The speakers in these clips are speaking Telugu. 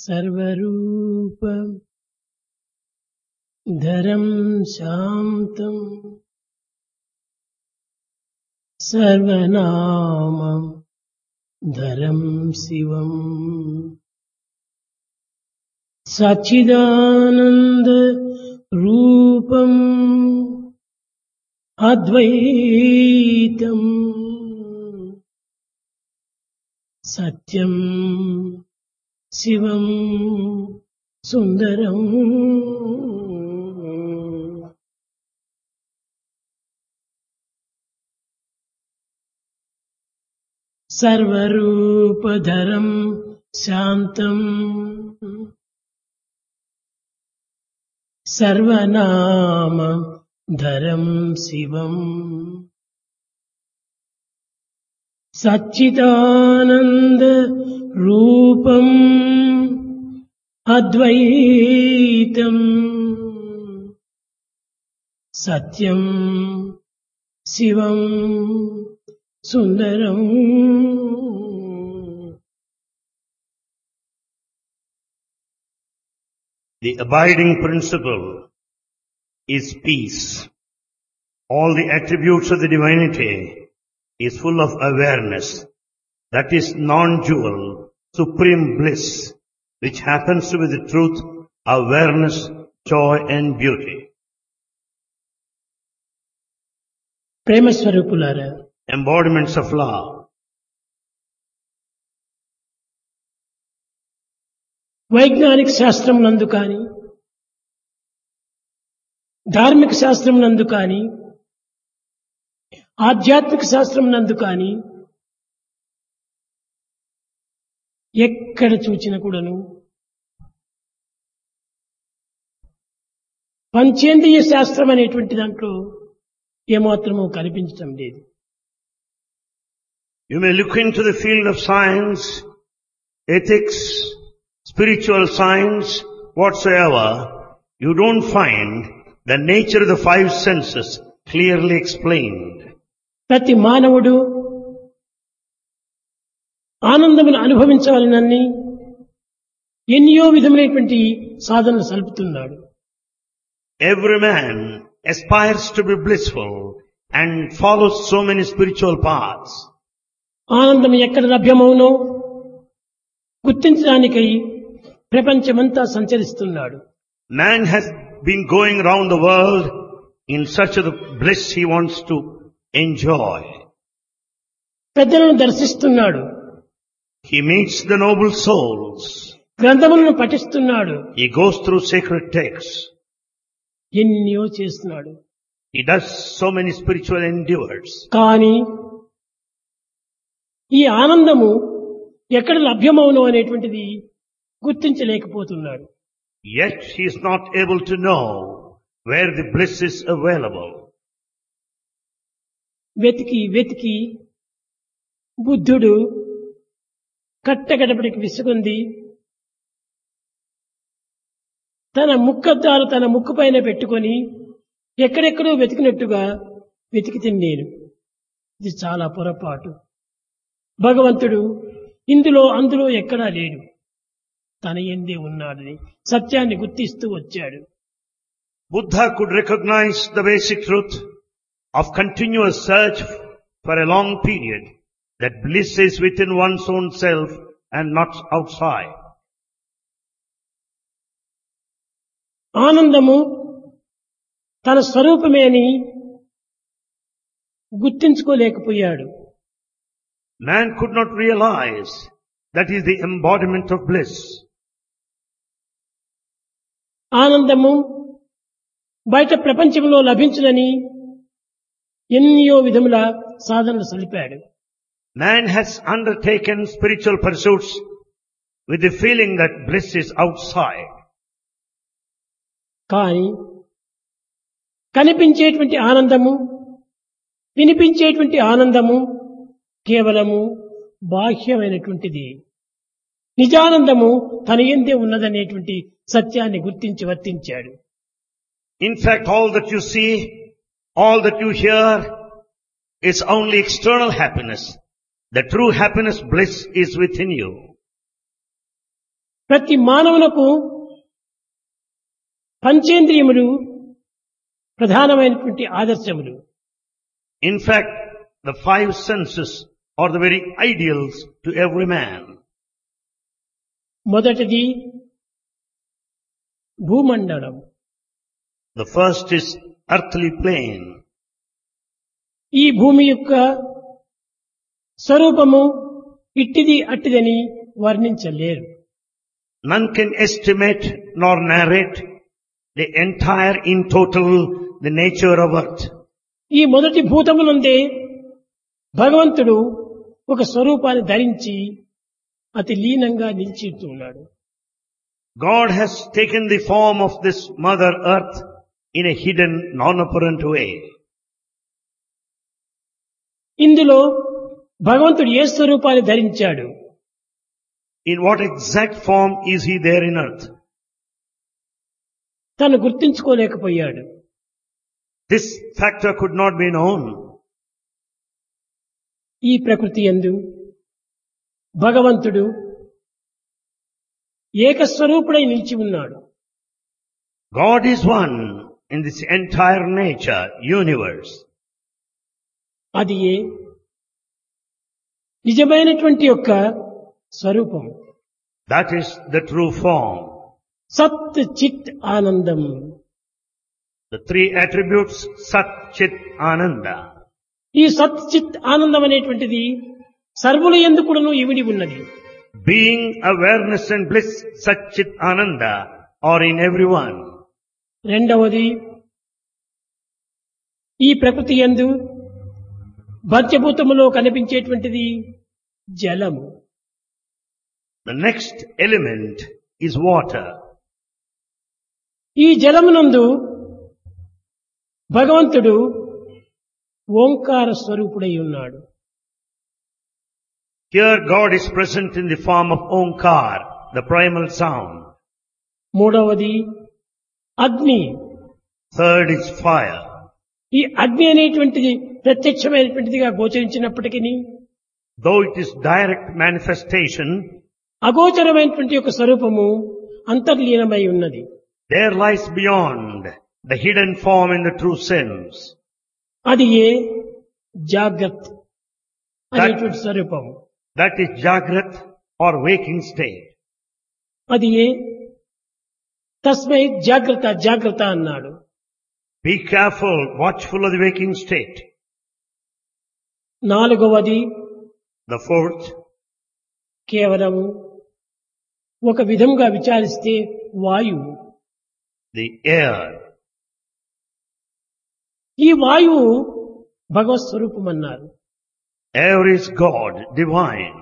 सर्वरूपं धरं शान्तं सर्वनामं धरं शिवम् सच्चिदानन्द रूपम् अद्वैतम् सत्यं शिवं सुन्दरम् सर्वरूपधरं शान्तम् सर्वनाम धरं शिवम् सच्चिदानन्द रूपम् अद्वैतम् सत्यं शिवं सुन्दरम् The abiding principle is peace. All the attributes of the divinity is full of awareness. That is non-dual, supreme bliss, which happens to be the truth, awareness, joy and beauty. ప్రేమ స్వరూపులారా, Embodiments of love. వైజ్ఞానిక శాస్త్రం నందు కాని ధార్మిక శాస్త్రం నందు కాని ఆధ్యాత్మిక శాస్త్రం నందు కాని ఎక్కడ చూచిన కూడాను పంచేంద్రియ శాస్త్రం అనేటువంటి దాంట్లో ఏమాత్రమూ కనిపించటం లేదు. You may look into the field of science, ethics, spiritual science, whatsoever, you don't find the nature of the five senses clearly explained. ప్రతి మానవుడు ఆనందమును అనుభవించాలనని ఎన్నో విధములైనటువంటి సాధనలు సల్పుతున్నాడు. Every man aspires to be blissful and follows so many spiritual paths. ఆనందం ఎక్కడ లభ్యమవునో గుర్తించడానికై ప్రపంచమంతా సంచరిస్తున్నాడు. Man has been going around the world in search of the bliss he wants to enjoy. పెద్దలను దర్శిస్తున్నాడు. He meets the noble souls. గ్రంథములను పఠిస్తున్నాడు. He goes through sacred texts. ఎన్నో చేస్తున్నాడు. He does so many spiritual endeavors. కానీ ఈ ఆనందము ఎక్కడ లభ్యమవును అనేటువంటిది గుర్తించలేకపోతున్నాడు. Yet he is not able to know where the bliss is available. వెతికి వెతికి బుద్ధుడు కట్టగడపడికి విసుగుంది తన ముక్కద్దాలు తన ముక్కు పైన పెట్టుకొని ఎక్కడెక్కడో వెతికినట్టుగా వెతికితే నేను ఇది చాలా పొరపాటు. భగవంతుడు ఇందులో అందులో ఎక్కడా లేడు, తన యందే ఉన్నాడని సత్యాన్ని గుర్తిస్తూ వచ్చాడు. Buddha could recognize the basic truth of continuous search for a long period, that bliss is within one's own self and not outside. ఆనందము తన స్వరూపమే అని గుర్తించుకోలేకపోయాడు. Man could not realize that is the embodiment of bliss. ఆనందము బయట ప్రపంచంలో లభించునని ఎన్నో విధముల సాధనలు సలిపాడు. Man has undertaken spiritual pursuits with the feeling that bliss is outside. కానీ కనిపించేటువంటి ఆనందము, వినిపించేటువంటి ఆనందము కేవలము బాహ్యమైనటువంటిది. నిజానందము తన యందే ఉన్నదనేటువంటి సత్యాన్ని గుర్తించి వర్తించాడు. In fact, all that you see, all that you hear is only external happiness. The true happiness, bliss is within you. ప్రతి మానవునకు పంచేంద్రియములు ప్రధానమైనటువంటి ఆదర్శములు. In fact, the five senses are the very ideals to every man. మొదటిది భూమండలం. The first is earthly plane. ఈ భూమి యొక్క స్వరూపము ఇట్టిది అట్టిదని వర్ణించలేరు. None can estimate nor narrate the entire in total the nature of earth. ఈ మొదటి భూతమునందే భగవంతుడు ఒక స్వరూపాన్ని ధరించి అతి లీనంగా నిలిచిస్తున్నాడు. God has taken the form of this mother earth in a hidden, non-apparent way. ఇందులో భగవంతుడు ఏ స్వరూపాన్ని ధరించాడు? In what exact form is he there in earth? తను గుర్తించుకోలేకపోయాడు. This factor could not be known. ఈ ప్రకృతి యందు భగవంతుడు ఏకస్వరూపుడై నిలిచి ఉన్నాడు. God is one in this entire nature, universe. అది ఏ నిజమైనటువంటి యొక్క స్వరూపం. That is the true form. సత్ చిత్ ఆనందం. The three attributes, Sat, Chit, Ananda. ఈ సత్ చిత్ ఆనందం అనేటువంటిది సర్వుల యందు కూడాను ఇమిడి ఉన్నది. Being, awareness and bliss, Sat, Chit, Ananda are in everyone. రెండవది ఈ ప్రకృతి యందు పంచభూతములో కనిపించేటువంటిది జలము. The next element is water. ఈ జలమునందు భగవంతుడు ఓంకార స్వరూపుడై ఉన్నాడు. Here God is present in the form of Omkar, the primal sound. మూడవది అగ్ని. Third is fire. ఈ అగ్ని అనేటువంటిది ప్రత్యక్షమైనటువంటిదిగా గోచరించినప్పటికీ Though it is direct manifestation, అగోచరమైనటువంటి యొక్క స్వరూపము అంతర్లీనమై ఉన్నది. there lies beyond the hidden form in the true sense. అది ఏ జాగ్రత్త అనేటువంటి స్వరూపం. That is Jagrat or waking state. అది ఏ తస్మై జాగ్రత్త జాగ్రత్త అన్నాడు. Be careful, watchful of the waking state. నాలుగవది The fourth, కేవలం ఒక విధంగా విచారిస్తే వాయువు. the air. ఈ వాయువు భగవత్ స్వరూపం అన్నారు. Air is God, divine.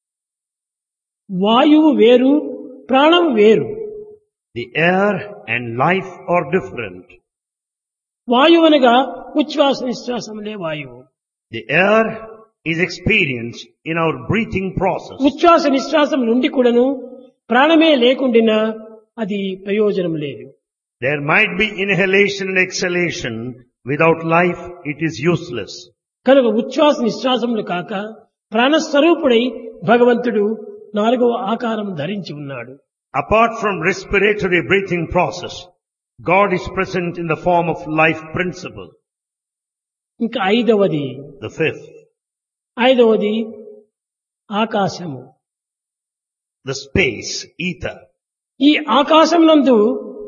వాయువు వేరు, ప్రాణం వేరు. The air and life are different. వాయువు అనగా ఉచ్ఛ్వాస నిశ్వాసములే వాయువు. The air is experienced in our breathing process. ఉచ్ఛ్వాస నిశ్వాసం నుండి కూడాను ప్రాణమే లేకుండినా అది ప్రయోజనం లేదు. There might be inhalation and exhalation. Without life, it is useless. కనుక ఉచ్ఛ్వాస నిశ్వాసములు కాక ప్రాణస్వరూపుడై భగవంతుడు నాలుగవ ఆకారం ధరించి ఉన్నాడు. Apart from respiratory breathing process, God is present in the form of life principle. ఇంకా ఐదవది The fifth, ఆకాశము. the space, ether. ఈ ఆకాశమునందు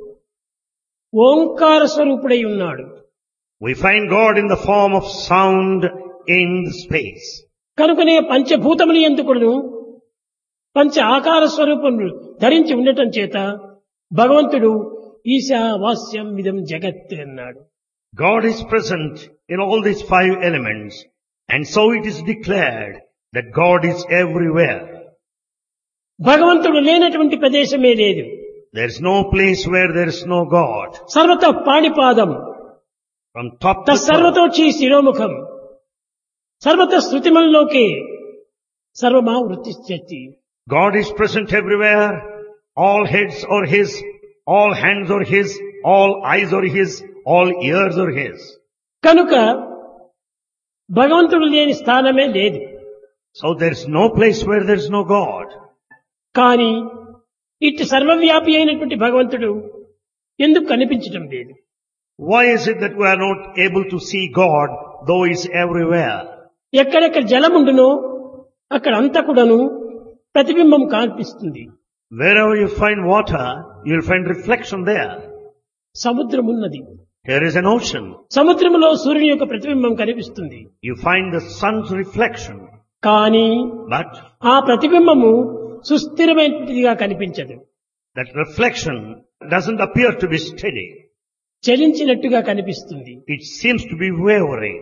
ఓంకార స్వరూపుడై ఉన్నాడు. We find God in the form of sound in the space. కనుకనే పంచభూతములు ఎందుకును పంచ ఆకార స్వరూపములు ధరించి ఉండటం చేత భగవంతుడు ఈశావాస్యం ఇదం జగత్ అన్నాడు. God is present in all these five elements, and so it is declared that God is everywhere. భగవంతుడు లేనటువంటి ప్రదేశమే లేదు. There is no place where there is no God. సర్వత పాణిపాదం From top to తత్సర్వతోచి శిరోముఖం సర్వత శృతిమల్లోకే సర్వమా వృత్తిశ్చతి. God is present everywhere. All heads are His, all hands are His, all eyes are His, all ears are His. కనుక భగవంతుడు లేని స్థానమే లేదు. So there is no place where there is no God. కానీ ఇటు సర్వవ్యాపి అయినటువంటి భగవంతుడు ఎందుకు కనిపించటం లేదు? Why is it that we are not able to see God, though He is everywhere? ఎక్కడెక్కడ జలం ఉండునో అక్కడ అంతా కూడాను ప్రతిబింబం కనిపిస్తుంది. Wherever you find water, you will find reflection there. సముద్రం ఉన్నది. There is an ocean. సముద్రంలో సూర్యుని యొక్క ప్రతిబింబం కనిపిస్తుంది. You find the sun's reflection. కానీ But ఆ ప్రతిబింబము సుస్థిరమైనదిగా కనిపించదు. that reflection doesn't appear to be steady. చలించినట్టుగా కనిపిస్తుంది. It seems to be wavering.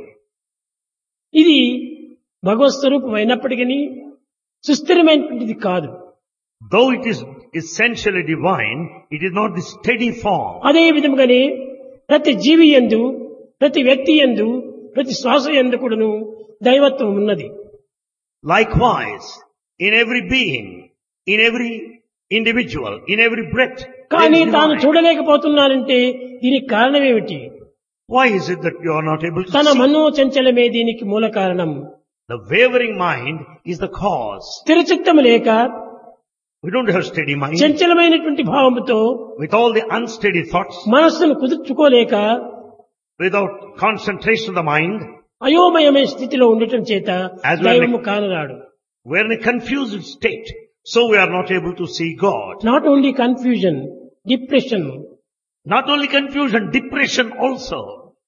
ఇది భగవత్ స్వరూపం అయినప్పటికీ సుస్థిరమైనటువంటిది కాదు. Though it is essentially divine, it is not the steady form. అదే విధముగానే ప్రతి జీవి యందు, ప్రతి వ్యక్తి యందు, ప్రతి శ్వాస యందు కూడాను దైవత్వం ఉన్నది. Likewise, in every being, in every individual, in every breath, there కానీ is తాను divine. చూడలేకపోతున్నానంటే దీనికి కారణమేమిటి? Why is it that you are not able to తన see? మనోచంచలమే దీనికి మూల కారణం. The wavering mind is the cause. స్థిరచిత్తము లేక We don't have steady mind. చంచలమైనటువంటి భావముతో With all the unsteady thoughts, మనస్సును కుదుర్చుకోలేక without concentration of the mind, అయోమయమైన స్థితిలో ఉండటం చేత As well దైవము కానరాడు. we are in a confused state, so we are not able to see God. Not only confusion, depression, Not only confusion, depression also.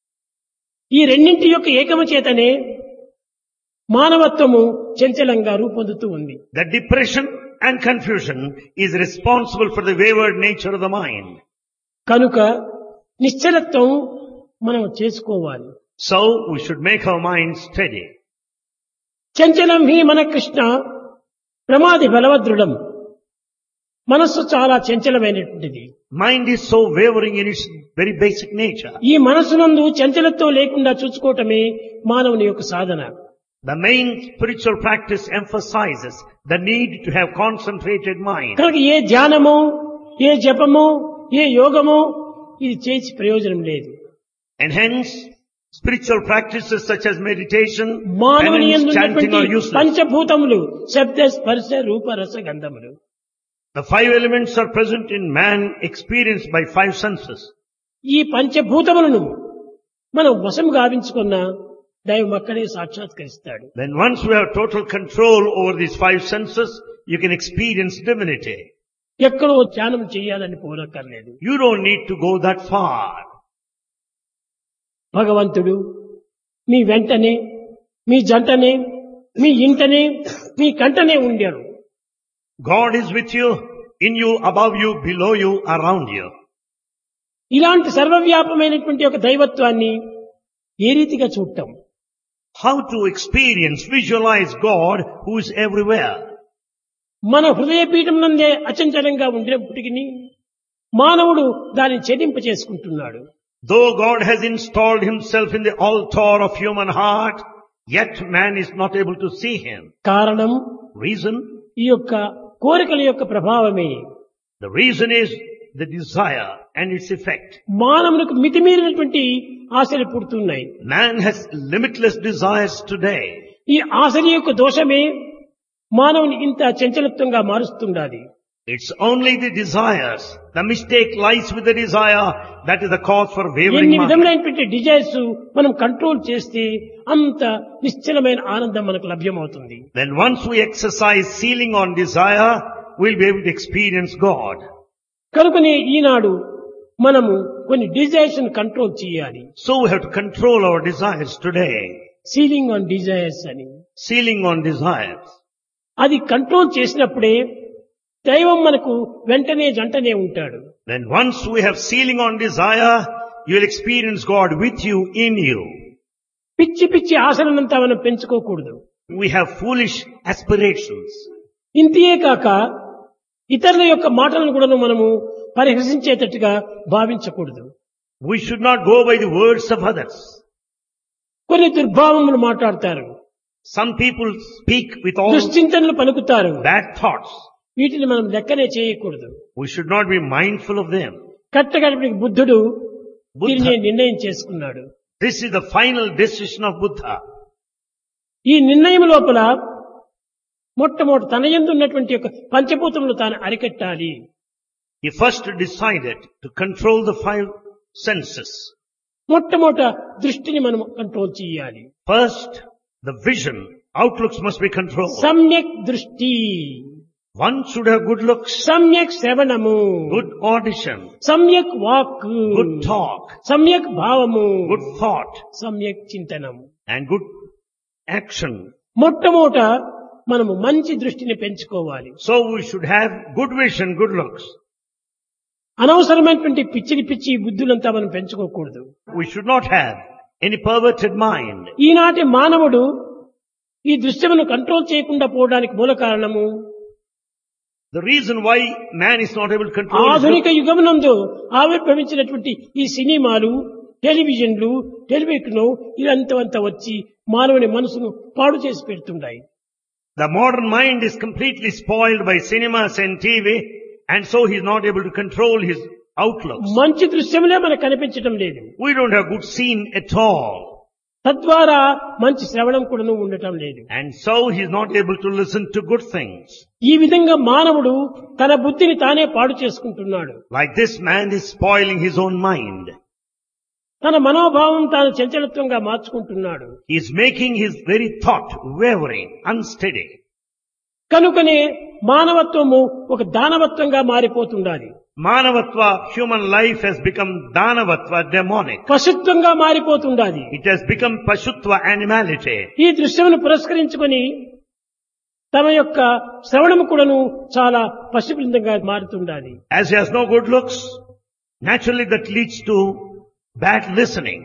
ఈ రెండింటి యొక్క ఏకము చేతనే మానవత్వము చంచలంగా రూపొందుతూ ఉంది. The depression and confusion is responsible for the wayward nature of the mind. కనుక నిశ్చలత్వం మనం చేసుకోవాలి. So we should make our mind steady. చంచలం హి మన కృష్ణ ప్రమాది బలవదృఢం. మనస్సు చాలా చంచలమైనటువంటిది. Mind is so wavering in its very basic nature. ఈ మనస్సునందు చంచలత్వం లేకుండా చూసుకోవటమే మానవుని యొక్క సాధన. The main spiritual practice emphasizes the need to have concentrated mind. కనుక ఏ ధ్యానమో, ఏ జపమో, ఏ యోగమో ఇది చేసి ప్రయోజనం లేదు. And hence, spiritual practices such as meditation, మానవుని penance, యందు chanting are ఉన్నటువంటి useless. పంచభూతములు శబ్ద, స్పర్శ, రూప, రస, గంధములు. The five elements are present in man experienced by five senses. ఈ పంచభూతములను మనం వశం గావించుకున్న దైవం అక్కడే సాక్షాత్కరిస్తాడు. When once we have total control over these five senses, you can experience divinity. ఎక్కడో ధ్యానం చేయాలని పోనక్కర్లేదు. You don't need to go that far. భగవంతుడు మీ వెంటనే, మీ జంటనే, మీ ఇంటనే, మీ కంటనే ఉండాడు. God is with you, in you, above you, below you, around you. ఇలాంటి సర్వవ్యాపమైనటువంటి ఒక దైవత్వాన్ని ఏ రీతిగా చూడటం? How to experience, visualize God who is everywhere. మన హృదయపీఠం నందే అచంచలంగా ఉండేప్పటికీ మానవుడు దాన్ని ఛేదింప చేసుకుంటున్నాడు. Though God has installed himself in the altar of human heart, yet man is not able to see him. కారణం Reason? ఈ యొక్క కోరికల యొక్క ప్రభావమే. The reason is the desire and its effect. మానవునికి మితిమీరినటువంటి ఆశలు పుడుతున్నాయి. Man has limitless desires today. ఈ ఆశల యొక్క దోషమే మానవుని ఇంత చంచలత్వంగా మారుస్తుండాలి. It's only the desires. The mistake lies with the desire. That is the cause for wavering ఎన్ని mind. విధములైనటువంటి డిజైర్స్ మనం కంట్రోల్ చేస్తే అంత నిశ్చలమైన ఆనందం మనకు లభ్యమవుతుంది. When once we exercise sealing on desire, we'll be able to experience God. కనుకనే ఈనాడు మనము కొన్ని డిజైర్స్ కంట్రోల్ చేయాలి. So we have to control our desires today. Ceiling on desires అని. Sealing on desires. అది కంట్రోల్ చేసినప్పుడే దైవం మనకు వెంటనే జంటనే ఉంటాడు. When once we have sealing on desire, you'll experience God with you, in you. పిచ్చి పిచ్చి ఆశలనంతా మనం పెంచుకోకూడదు. We have foolish aspirations. ఇంతే కాక ఇతరుల యొక్క మాటలను కూడా మనము పరిహసించేటట్టుగా భావించకూడదు. We should not go by the words of others. కొన్ని దుర్భావములు మాట్లాడతారు, Some people speak with all దుశ్చింతనలు పలుకుతారు. bad thoughts. వీటిని మనం లెక్కనే చేయకూడదు. We should not be mindful of them. కట్టగడిపటికి బుద్ధుడు దీనిని Buddha, నిర్ణయం చేసుకున్నాడు. this is the final decision of Buddha. ఈ నిర్ణయం లోపల మొట్టమొదటి తన యందు ఉన్నటువంటి యొక్క పంచభూతములు తాను అరికట్టాలి. He first decided to control the 5 senses. మొట్టమొదట దృష్టిని మనం కంట్రోల్ చేయాలి. First, the vision, outlooks must be controlled. సమ్యక్ దృష్టి, One should have good looks, సమ్యక్ శ్రవణము, good audition, సమ్యక్ వాక్, good talk, సమ్యక్ భావము, good thought, సమ్యక్ చింతనము. and good action. మొట్టమొదట మనము మంచి దృష్టిని పెంచుకోవాలి. So we should have good vision, good looks. అనవసరమైనటువంటి పిచ్చి బుద్ధులంతా మనం పెంచుకోకూడదు. We should not have any perverted mind. ఈనాటి మానవుడు ఈ దృశ్యమును కంట్రోల్ చేయకుండా పోవడానికి మూల కారణము The reason why man is not able to control his ఆధునిక యుగమునందు ఆవిర్భవించినటువంటి ఈ సినిమాలు, టెలివిజన్లు, టెలివిజన్ ఇదంతా వచ్చి మానవుని మనసును పాడు చేసి పెడుతున్నాయి. The modern mind is completely spoiled by cinemas and TV, and so he is not able to control his outlooks. మంచి దృశ్యములే మనకు కనిపించడం లేదు. We don't have good scene at all. తద్వారా మంచి శ్రవణం కూడా ఉండటం లేదు. And so he is not able to listen to good things. ఈ విధంగా మానవుడు తన బుద్ధిని తానే పాడు చేసుకుంటున్నాడు. Like this, man is spoiling his own mind. తన మనోభావం తాను చంచలత్వంగా మార్చుకుంటున్నాడు. He is making his very thought wavering, unsteady. కనుకనే మానవత్వము ఒక దానవత్వంగా మారిపోతుండాలి. Manavatva, human life has become Danavatva, demonic. పశుత్వంగా మారిపోతుండాలి. It has become Pashutva, animality. ఈ దృశ్యమును పురస్కరించుకొని తమ యొక్క శ్రవణము కూడాను చాలా పశుబృందంగా మారుతుండాలి. As he has no good looks, naturally that leads to bad listening.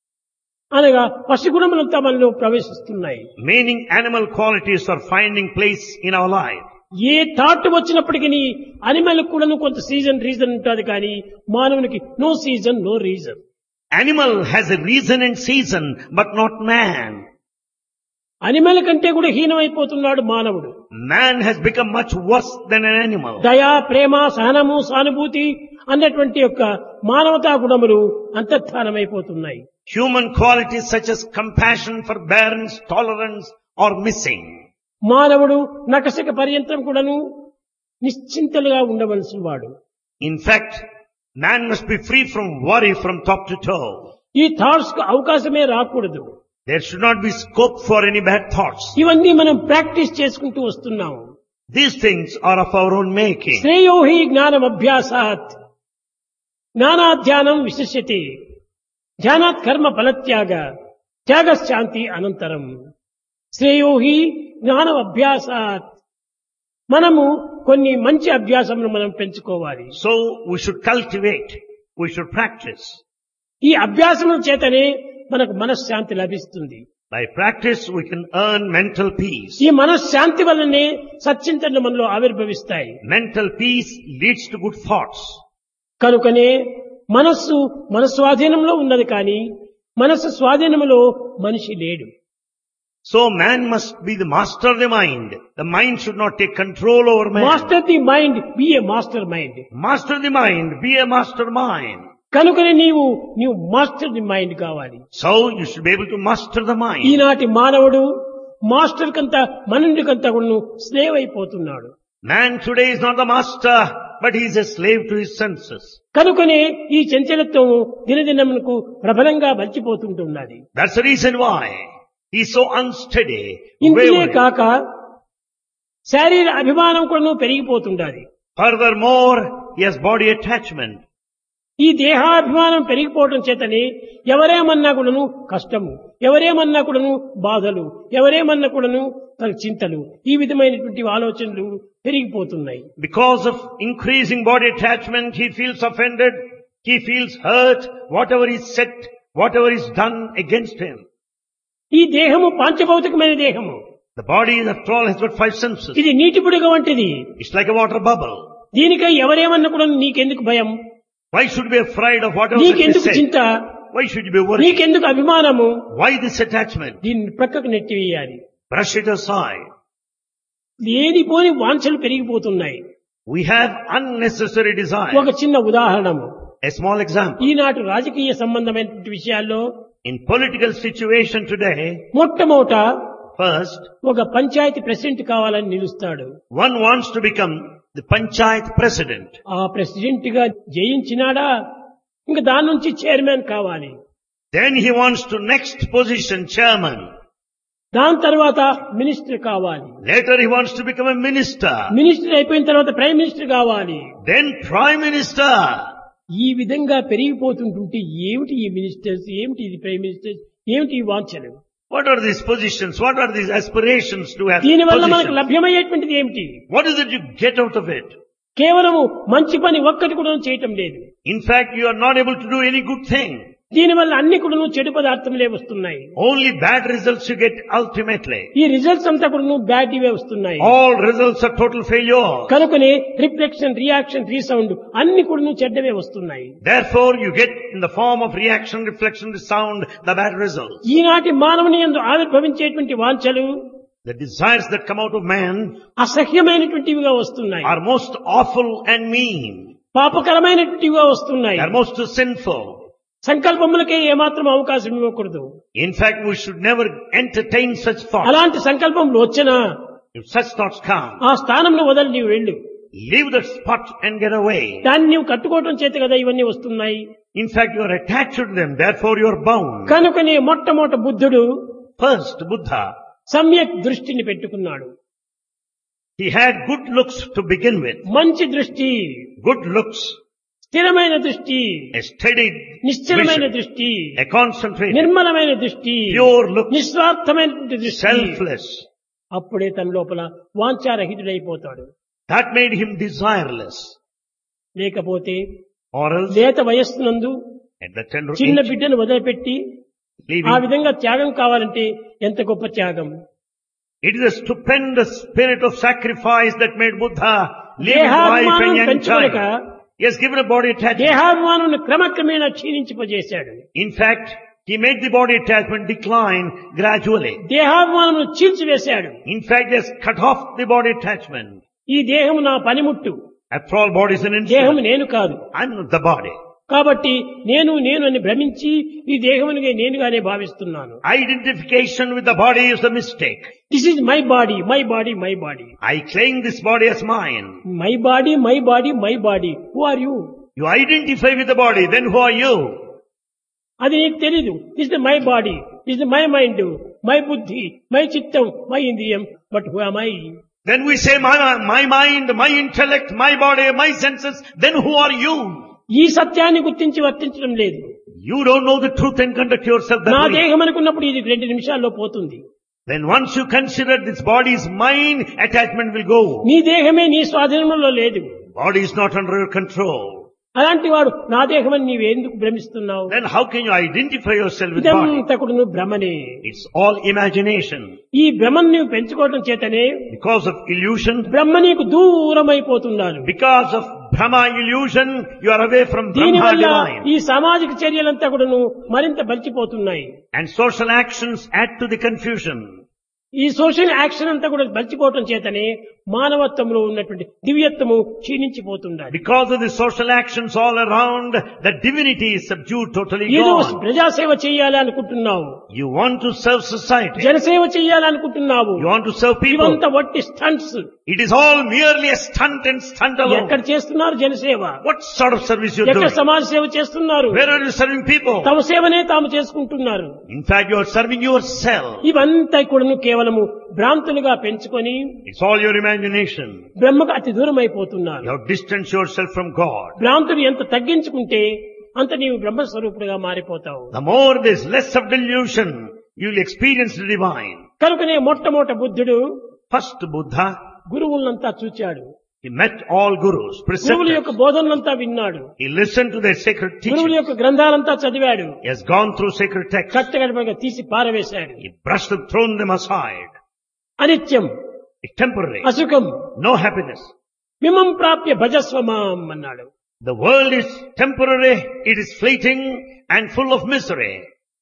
అనగా పశుగుణములంతా మనలో ప్రవేశిస్తున్నాయి. Meaning animal qualities are finding place in our life. ఏ థాట్ వచ్చినప్పటికీ అనిమల్ కూడాను కొంత రీజన్ ఉంటుంది కానీ మానవునికి no season no reason. Animal has a reason and season, but not man. Animal కంటే కూడా హీనమైపోతున్నాడు మానవుడు. Man has become much worse than an animal. దయా, ప్రేమ, సహనము, సానుభూతి అన్నటువంటి యొక్క మానవతా గుణములు అంతర్ధానమైపోతున్నాయి. Human qualities such as compassion, forbearance, tolerance are missing. మానవుడు నకశక పర్యంతం కూడాను నిశ్చింతలుగా ఉండవలసిన వాడు. In fact, man must be free from worry from top to toe. ఈ థాట్స్ కు అవకాశమే రాకూడదు. There should not be scope for any bad thoughts. ఇవన్నీ మనం ప్రాక్టీస్ చేసుకుంటూ వస్తున్నాము. These things are of our own making. శ్రేయో హి జ్ఞానం అభ్యాసాత్ జ్ఞానాధ్యానం విశిష్యతే ధ్యానాత్ కర్మ ఫలత్యాగ త్యాగశాంతి అనంతరం. శ్రేయో హి జ్ఞానం అభ్యాసాత్ మనము కొన్ని మంచి అభ్యాసములు మనం పెంచుకోవాలి. So we should cultivate, we should practice. ఈ అభ్యాసముల చేతనే మనకు మనశ్శాంతి లభిస్తుంది. By practice we can earn mental peace. ఈ మనశ్శాంతి వల్లనే సచ్చింతనలు మనలో ఆవిర్భవిస్తాయి. Mental peace leads to good thoughts. కనుకనే మనస్సు మన స్వాధీనంలో ఉన్నది కానీ మనస్సు స్వాధీనంలో మనిషి లేడు. So man must be the master of the mind. The mind should not take control over man. Master the mind, be a master mind. Master the mind, be a master mind. కనుకనే నీవు మాస్టర్ ది మైండ్ కావాలి. So you should be able to master the mind. ఈనాటి మానవుడు మాస్టర్ కంతా మనుడికంతా కూడా స్లేవ్ అయిపోతున్నాడు. Man today is not the master, but he is a slave to his senses. కనుకనే ఈ చంచలత్వం దినదినమునకు ప్రబలంగా మర్చిపోతుంటున్నది. That's the reason why he is so unsteady. ఇంతే wavering. కాక శారీర అభిమానం కూడా పెరిగిపోతుండాలి. Furthermore, he has body attachment. ఈ దేహాభిమానం పెరిగిపోవడం చేతనే ఎవరేమన్నా కూడాను కష్టము, ఎవరేమన్నా కూడాను బాధలు, ఎవరేమన్నా కూడాను తన చింతలు, ఈ విధమైనటువంటి ఆలోచనలు పెరిగిపోతున్నాయి. Because of increasing body attachment, he feels offended, he feels hurt, whatever is said, whatever is done against him. ఈ దేహము పాంచభౌతికమైన దేహము. The body, after all, has got 5 senses. ఇది నీటి బుడగ వంటిది. It's like a water bubble. దీనికై ఎవరేమన్నా కూడా నీకెందుకు భయం, Why should you be afraid of whatever that is నీకెందుకు said? చింత, Why should you be worried? నీకెందుకు అభిమానము, Why this attachment? దీన్ని ప్రక్కకు నెట్టివేయాలి. Brush it aside. లేనిపోని వాంఛలు పెరిగిపోతున్నాయి. We have unnecessary desire. ఒక చిన్న ఉదాహరణము, A small example. ఈనాటి రాజకీయ సంబంధమైనటువంటి విషయాల్లో In political situation today, మొట్టమొదట first, ఒక పంచాయతీ ప్రెసిడెంట్ కావాలని నిలుస్తాడు. one wants to become the Panchayat president. ఆ ప్రెసిడెంట్ గా జయించినాడా ఇంకా దాని నుంచి చైర్మన్ కావాలి. Then he wants to next position chairman. దాని తర్వాత మినిస్టర్ కావాలి. Later he wants to become a minister. Minister అయిపోయిన తర్వాత ప్రైమ్ మినిస్టర్ కావాలి. Then prime minister. ఈ విధంగా పెరిగిపోతుంటుంటే ఏమిటి ఈ మినిస్టర్స్, ఏమిటి ఇది ప్రైమ్ మినిస్టర్స్, ఏమిటి ఈ వాంఛలు? What are these positions? What are these aspirations to have దీనివల్ల మనకు positions? లభ్యమయ్యేటువంటిది ఏమిటి? What is it you get out of it? కేవలము మంచి పని ఒక్కటి కూడా చేయటం లేదు. In fact, you are not able to do any good thing. దీనివల్ల అన్ని కూడా చెడు పదార్థములే వస్తున్నాయి. Only bad results you get ultimately. ఈ రిజల్ట్స్ అంతా కూడా బ్యాడ్ ఇవే వస్తున్నాయి. All results are total failure. కనుకనే రిఫ్లెక్షన్, రియాక్షన్, రీసౌండ్ అన్ని కూడా చెడ్డవే వస్తున్నాయి. Therefore, you get in the form of reaction, reflection, sound, the bad results. ఈనాటి మానవుని యందు ఆవిర్భవించేటువంటి వాంఛలు, The desires that come out of man అసహ్యమైనటువంటివిగా వస్తున్నాయి. are most awful and mean. పాపకరమైనటువంటివిగా వస్తున్నాయి. They are most sinful. సంకల్పములకే ఏమాత్రం అవకాశం ఇవ్వకూడదు. In fact, we should never entertain such thoughts. అలాంటి సంకల్పములు వచ్చినా If such thoughts come, ఆ స్థానంలో వదిలి నీవు వెళ్ళు. leave that spot and get away. దాన్ని నీవు కట్టుకోవటం చేత కదా ఇవన్నీ వస్తున్నాయి. In fact, you are attached to them, therefore you are bound. కనుకనే మొట్టమొదట బుద్ధుడు First, Buddha, సమ్యక్ దృష్టిని పెట్టుకున్నాడు. he had good looks to begin with. మంచి దృష్టి, Good looks, స్థిరమైన దృష్టి, a steady నిశ్చలమైన vision, దృష్టి, a concentrated, నిర్మలమైన దృష్టి, pure look, నిస్వార్థమైనటువంటి దృష్టి. selfless. అప్పుడే తన లోపల వాంఛారహితుడైపోతాడు. That made him desireless. లేకపోతే Or else, లేత వయస్సునందు at the tender చిన్న age, బిడ్డను వదిలిపెట్టి ఆ leaving, విధంగా త్యాగం కావాలంటే ఎంత గొప్ప త్యాగం. it is a stupendous spirit of sacrifice that made Buddha leave his wife and దేహాభిమానం young పెంచుకొనక child. He has given a body attachment. దేహాభిమానం క్రమక్రమేణా క్షీణించిపోజేశాడు. In fact, he made the body attachment decline gradually. దేహాభిమానం చీల్చివేశాడు. In fact, he has cut off the body attachment. ఈ దేహము నా పనిముట్టు, After all, body is an దేహము instrument. నేను కాదు. I'm not the body. కాబట్టి నేను నేను అని భ్రమించి ఈ దేహమునిగా నేనుగానే భావిస్తున్నాను. Identification with the body is the mistake. This is my body, my body, my body. I claim this body as mine. My body, my body, my body. Who are you? You identify with the body, then who are you? అది నీకు తెలీదు. Is the my body, is the my mind, my బుద్ధి, మై చిత్తం, మై ఇంద్రియం. But who am I? Then we say my mind, my intellect, my body, my senses, then who are you? ఈ సత్యాన్ని గుర్తించి వర్తించడం లేదు. You don't know the truth and conduct yourself నా that way. దేహం అనుకున్నప్పుడు ఇది 2 నిమిషాల్లో పోతుంది. Then once you consider this body is mine, attachment will go. నీ దేహమే నీ స్వాధీనంలో లేదు. Body is not under your control. అలాంటి వాడు నా దేహమని నీవెందుకు భ్రమిస్తున్నావు? Then how can you identify yourself with body? ఇదంతా కూడా నువ్వు భ్రమనే. It's all imagination. ఈ భ్రమను నీవు పెంచుకోవడం చేతనే Because of illusion, బ్రహ్మ నీకు దూరం అయిపోతున్నాడు. because of Brahma illusion, you are away from Brahma దీనివల్ల divine. ఈ సామాజిక చర్యలంతా కూడా మరింత బలిచిపోతున్నాయి. And social actions add to the confusion. ఈ సోషల్ యాక్షన్ అంతా కూడా బలిచిపోవటం చేతనే మానవత్వంలో ఉన్నటువంటి దివ్యత్వము క్షీణించిపోతున్నది. Because of the social actions all around, the divinity is subdued, totally ఏదో gone. ప్రజాసేవ చేయాలి అనుకుంటున్నావు, You want to serve society. జనసేవ చేయాలి అనుకుంటున్నావు. You want to serve people. ఇవంతా వట్టి stunts. It is all merely a stunt and stunt alone. ఎక్కడ చేస్తున్నారు జనసేవ? What sort of service you are ఎక్కడ doing? సమాజ సేవ చేస్తున్నారు? Where are you serving people? తమ సేవనే తాము చేసుకుంటున్నారు. In fact, you are serving yourself. ఇవంతా కూడా కేవలము భ్రాంతులుగా పెంచుకొని It's all your imagination. బ్రహ్మకు అతి దూరం అయిపోతున్నారు. You have distanced yourself from God. భ్రాంతులు ఎంత తగ్గించుకుంటే అంత నీవు బ్రహ్మస్వరూపుడుగా మారిపోతావు. The more there's less of delusion, you'll experience the divine. కనుకనే మొట్టమొదట బుద్ధుడు First Buddha, గురువులంతా చూచాడు. he met all gurus, గురువుల యొక్క preceptors. బోధనలంతా విన్నాడు. He listened to their sacred గురువుల teachings. యొక్క గ్రంథాలంతా చదివాడు. He has gone through sacred texts. కట్టగడపగా తీసి పారవేశాడు. He brushed and thrown them aside. అనిత్యం, It's temporary. అసుఖం, No happiness. మిమం ప్రాప్య భజస్వమాం అన్నాడు. The world is temporary, it is fleeting and full of misery.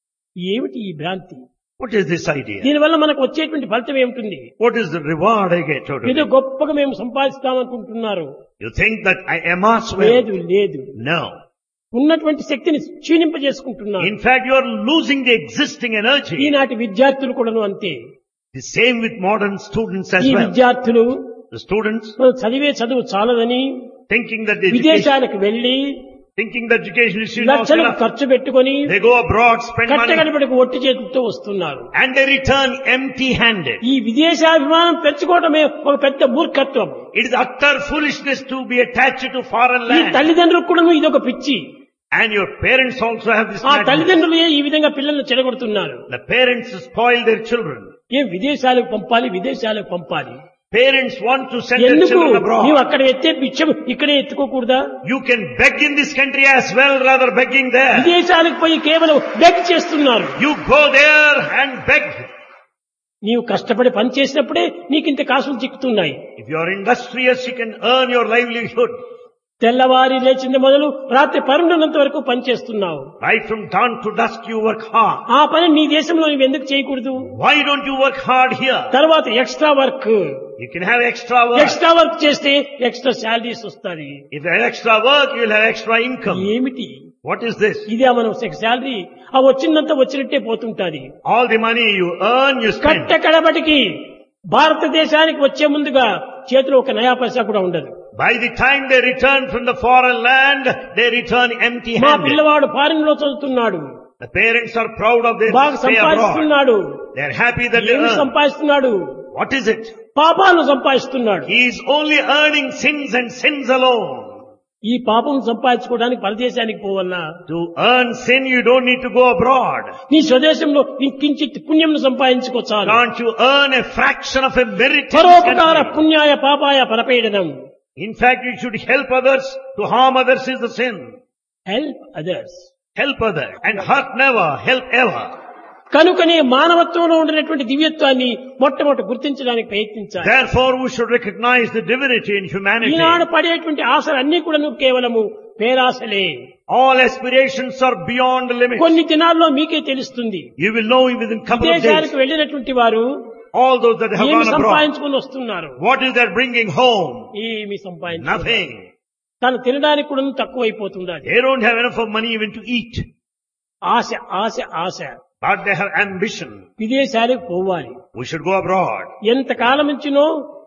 ఏమిటి ఈ భ్రాంతి? What is this idea? దీనివల్ల మనకు వచ్చేటువంటి ఫలితం ఏమిటి? What is the reward I get out of ఏదో it? గొప్పగా మేము సంపాదిస్తామనుకుంటున్నారు. You think that I amass wealth? లేదు లేదు, No. ఉన్నటువంటి శక్తిని క్షీణింపజేసుకుంటున్నారు. In fact, you are losing the existing energy. ఈనాటి విద్యార్థులు కూడాను అంతే. The same with modern students as ఈ well. విద్యార్థులు the students, మనం చదివే చదువు చాలదని thinking that the education, విదేశాలకు వెళ్లి thinking the education is not లక్షలు enough, ఖర్చు పెట్టుకొని they go abroad, spend money, కట్టగడపడికి ఒట్టి చేతులతో వస్తున్నారు. and they return empty-handed. ఈ విదేశాభిమానం పెంచుకోవటమే ఒక పెద్ద మూర్ఖత్వం. It is utter foolishness to be attached to foreign ఈ land. తల్లిదండ్రులకు కూడా ఇది ఒక పిచ్చి. And your parents also have this ఆ madness. తల్లిదండ్రులు ఈ విధంగా పిల్లల్ని చెడగొడుతున్నారు. The parents spoil their children. ఏం విదేశాలకు పంపాలి, విదేశాలకు పంపాలి. Parents want to send their ఎందుకు children నీవు abroad. అక్కడ ఎత్తే పిచ్చం ఇక్కడే ఎత్తుకోకూడదా? You can beg in this country as well, rather begging there. విదేశాలకు పోయి కేవలం బెగ్ చేస్తున్నారు. You go there and beg. నీవు కష్టపడి పని చేసినప్పుడే నీకింత కాసులు చిక్కుతున్నాయి. If you are industrious, you can earn your livelihood. తెల్లవారి లేచింది మొదలు రాత్రి 12 వరకు పని చేస్తున్నావు. Right from dawn to dusk you work hard. ఆ పని నీ దేశంలో నువ్వు ఎందుకు చేయకూడదు? Why don't you work hard here? తర్వాత extra work, You can have extra work. Extra work చేస్తే ఎక్స్ట్రా శాలరీస్ వస్తాయి. If you have extra work, you will have extra income. ఏమిటి What is this? ఇదే మనం శాలరీ? ఆ వచ్చిందంతా వచ్చినట్టే పోతుంటాది. All the money you earn, you spend. కట్ట కడబడికి భారతదేశానికి వచ్చే ముందుగా చేతిలో ఒక నయా పైసా కూడా ఉండదు. By the time they return from the foreign land, they return మా empty-handed. పిల్లవాడు ఫారిన్ లో చదువుతున్నాడు, The parents are proud of their బాగా stay abroad. సంపాదిస్తున్నాడు. They are happy that they ఏమి earn. సంపాదిస్తున్నాడు? What is it? పాపాలు సంపాదిస్తున్నాడు. He is only earning sins and sins alone. ఈ పాపం సంపాదించుకోవడానికి పరదేశానికి పోవన్నా To earn sin, you don't need to go abroad. నీ స్వదేశంలో ఇంకించిత్ పుణ్యం సంపాదించుకోవచ్చు. Can't you earn a fraction of a merit in this పరోపకార country? పుణ్యాయ పాపాయ పరపీడనం. In fact, you should help others. To harm others is the sin. Help others. Help others and hurt never, help ever. కనుకనే మానవత్వంలో ఉండినటువంటి దివ్యత్వాన్ని మొట్టమొదటి గుర్తించడానికి ప్రయత్నించాలి. Therefore, we should recognize the divinity in humanity. ఈనాడు పడేటువంటి ఆశలు అన్ని కూడా కేవలము పేరాశలే. All aspirations are beyond limits. కొన్ని దినాల్లో మీకే తెలుస్తుంది. You will know within a couple of days. విదేశాలకు వెళ్ళినటువంటి వారు All those that have ఏమి gone abroad, సంపాదించుకుని వస్తున్నారు? what is that bringing home? ఏమి సంపాదించు. Nothing. తను తినడానికి కూడా తక్కువైపోతుంది. They don't have enough of money even to eat. Asha Asha Asha. But they have ambition. విదేశాలకు పోవాలి. We should go abroad. ఎంత కాలం నుంచినో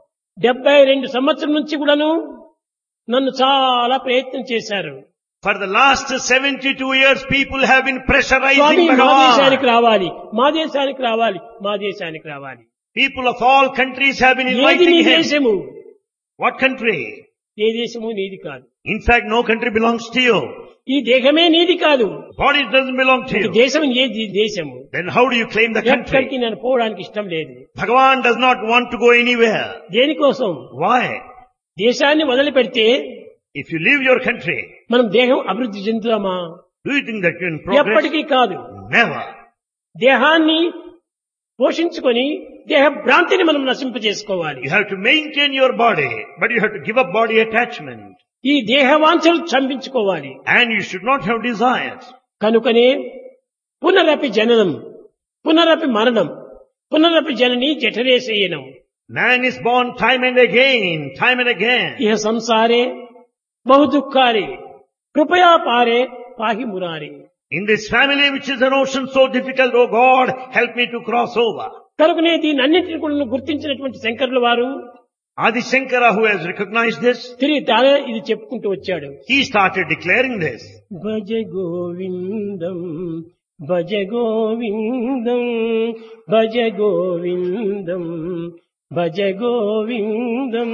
72 సంవత్సరం నుంచి కూడాను నన్ను చాలా ప్రయత్నం చేశారు. For the last 72 years, people have been Swamy pressurizing మా దేశానికి Bhagavan. రావాలి, మా దేశానికి రావాలి, మా దేశానికి రావాలి. People of all countries have been ఏది నీ inviting him. దేశము? What country? ఏ దేశము నీది కాదు. In fact, no country belongs to you. ఈ దేహమే నీది కాదు. Body doesn't belong to ఈ you. దేశం ఏది దేశము? Then how do you claim the ఎక్కడికి country? నేను పోవడానికి ఇష్టం లేదు. Bhagavan does not want to go anywhere. దేనికోసం? Why? దేశాన్ని వదిలిపెడితే If you leave your country, మనం దేహం అభివృద్ధి చెందుతామా? do you think that you can progress? ఎప్పటికీ కాదు. Never. దేహాన్ని పోషించుకొని దేహ భ్రాంతిని మనం నశింపజేసుకోవాలి. You have to maintain your body, but you have to give up body attachment. ఈ దేహవాంఛలు చంపించుకోవాలి. And you should not have desires. కనుకనే పునరపి జననం, పునరపి మరణం, పునరపి జనని జఠరేశయనం. Man is born time and again. ఇహ సంసారే బహు దుఃఖారే కృపయా పారే పాహి మురారే. In this family which is an ocean so difficult, oh God, help me to cross over. కనుకనే దీన్ని అన్నింటిని కూడా గుర్తించినటువంటి శంకరుల వారు Adi Shankara, who has recognized this, తిరిగి తానే ఇది చెప్పుకుంటూ వచ్చాడు. he started declaring this. Bhaja Govindam Bhaja Govindam Bhaja Govindam Bhaja Govindam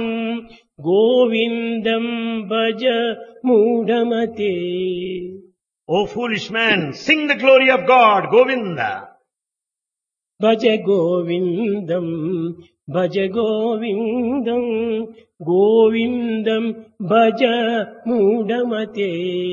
Govindam Bhaja మూఢమతే. O foolish man, sing the glory of God, Govinda. భజ గోవిందం భజ గోవిందం గోవిందం భజ మూఢమతే.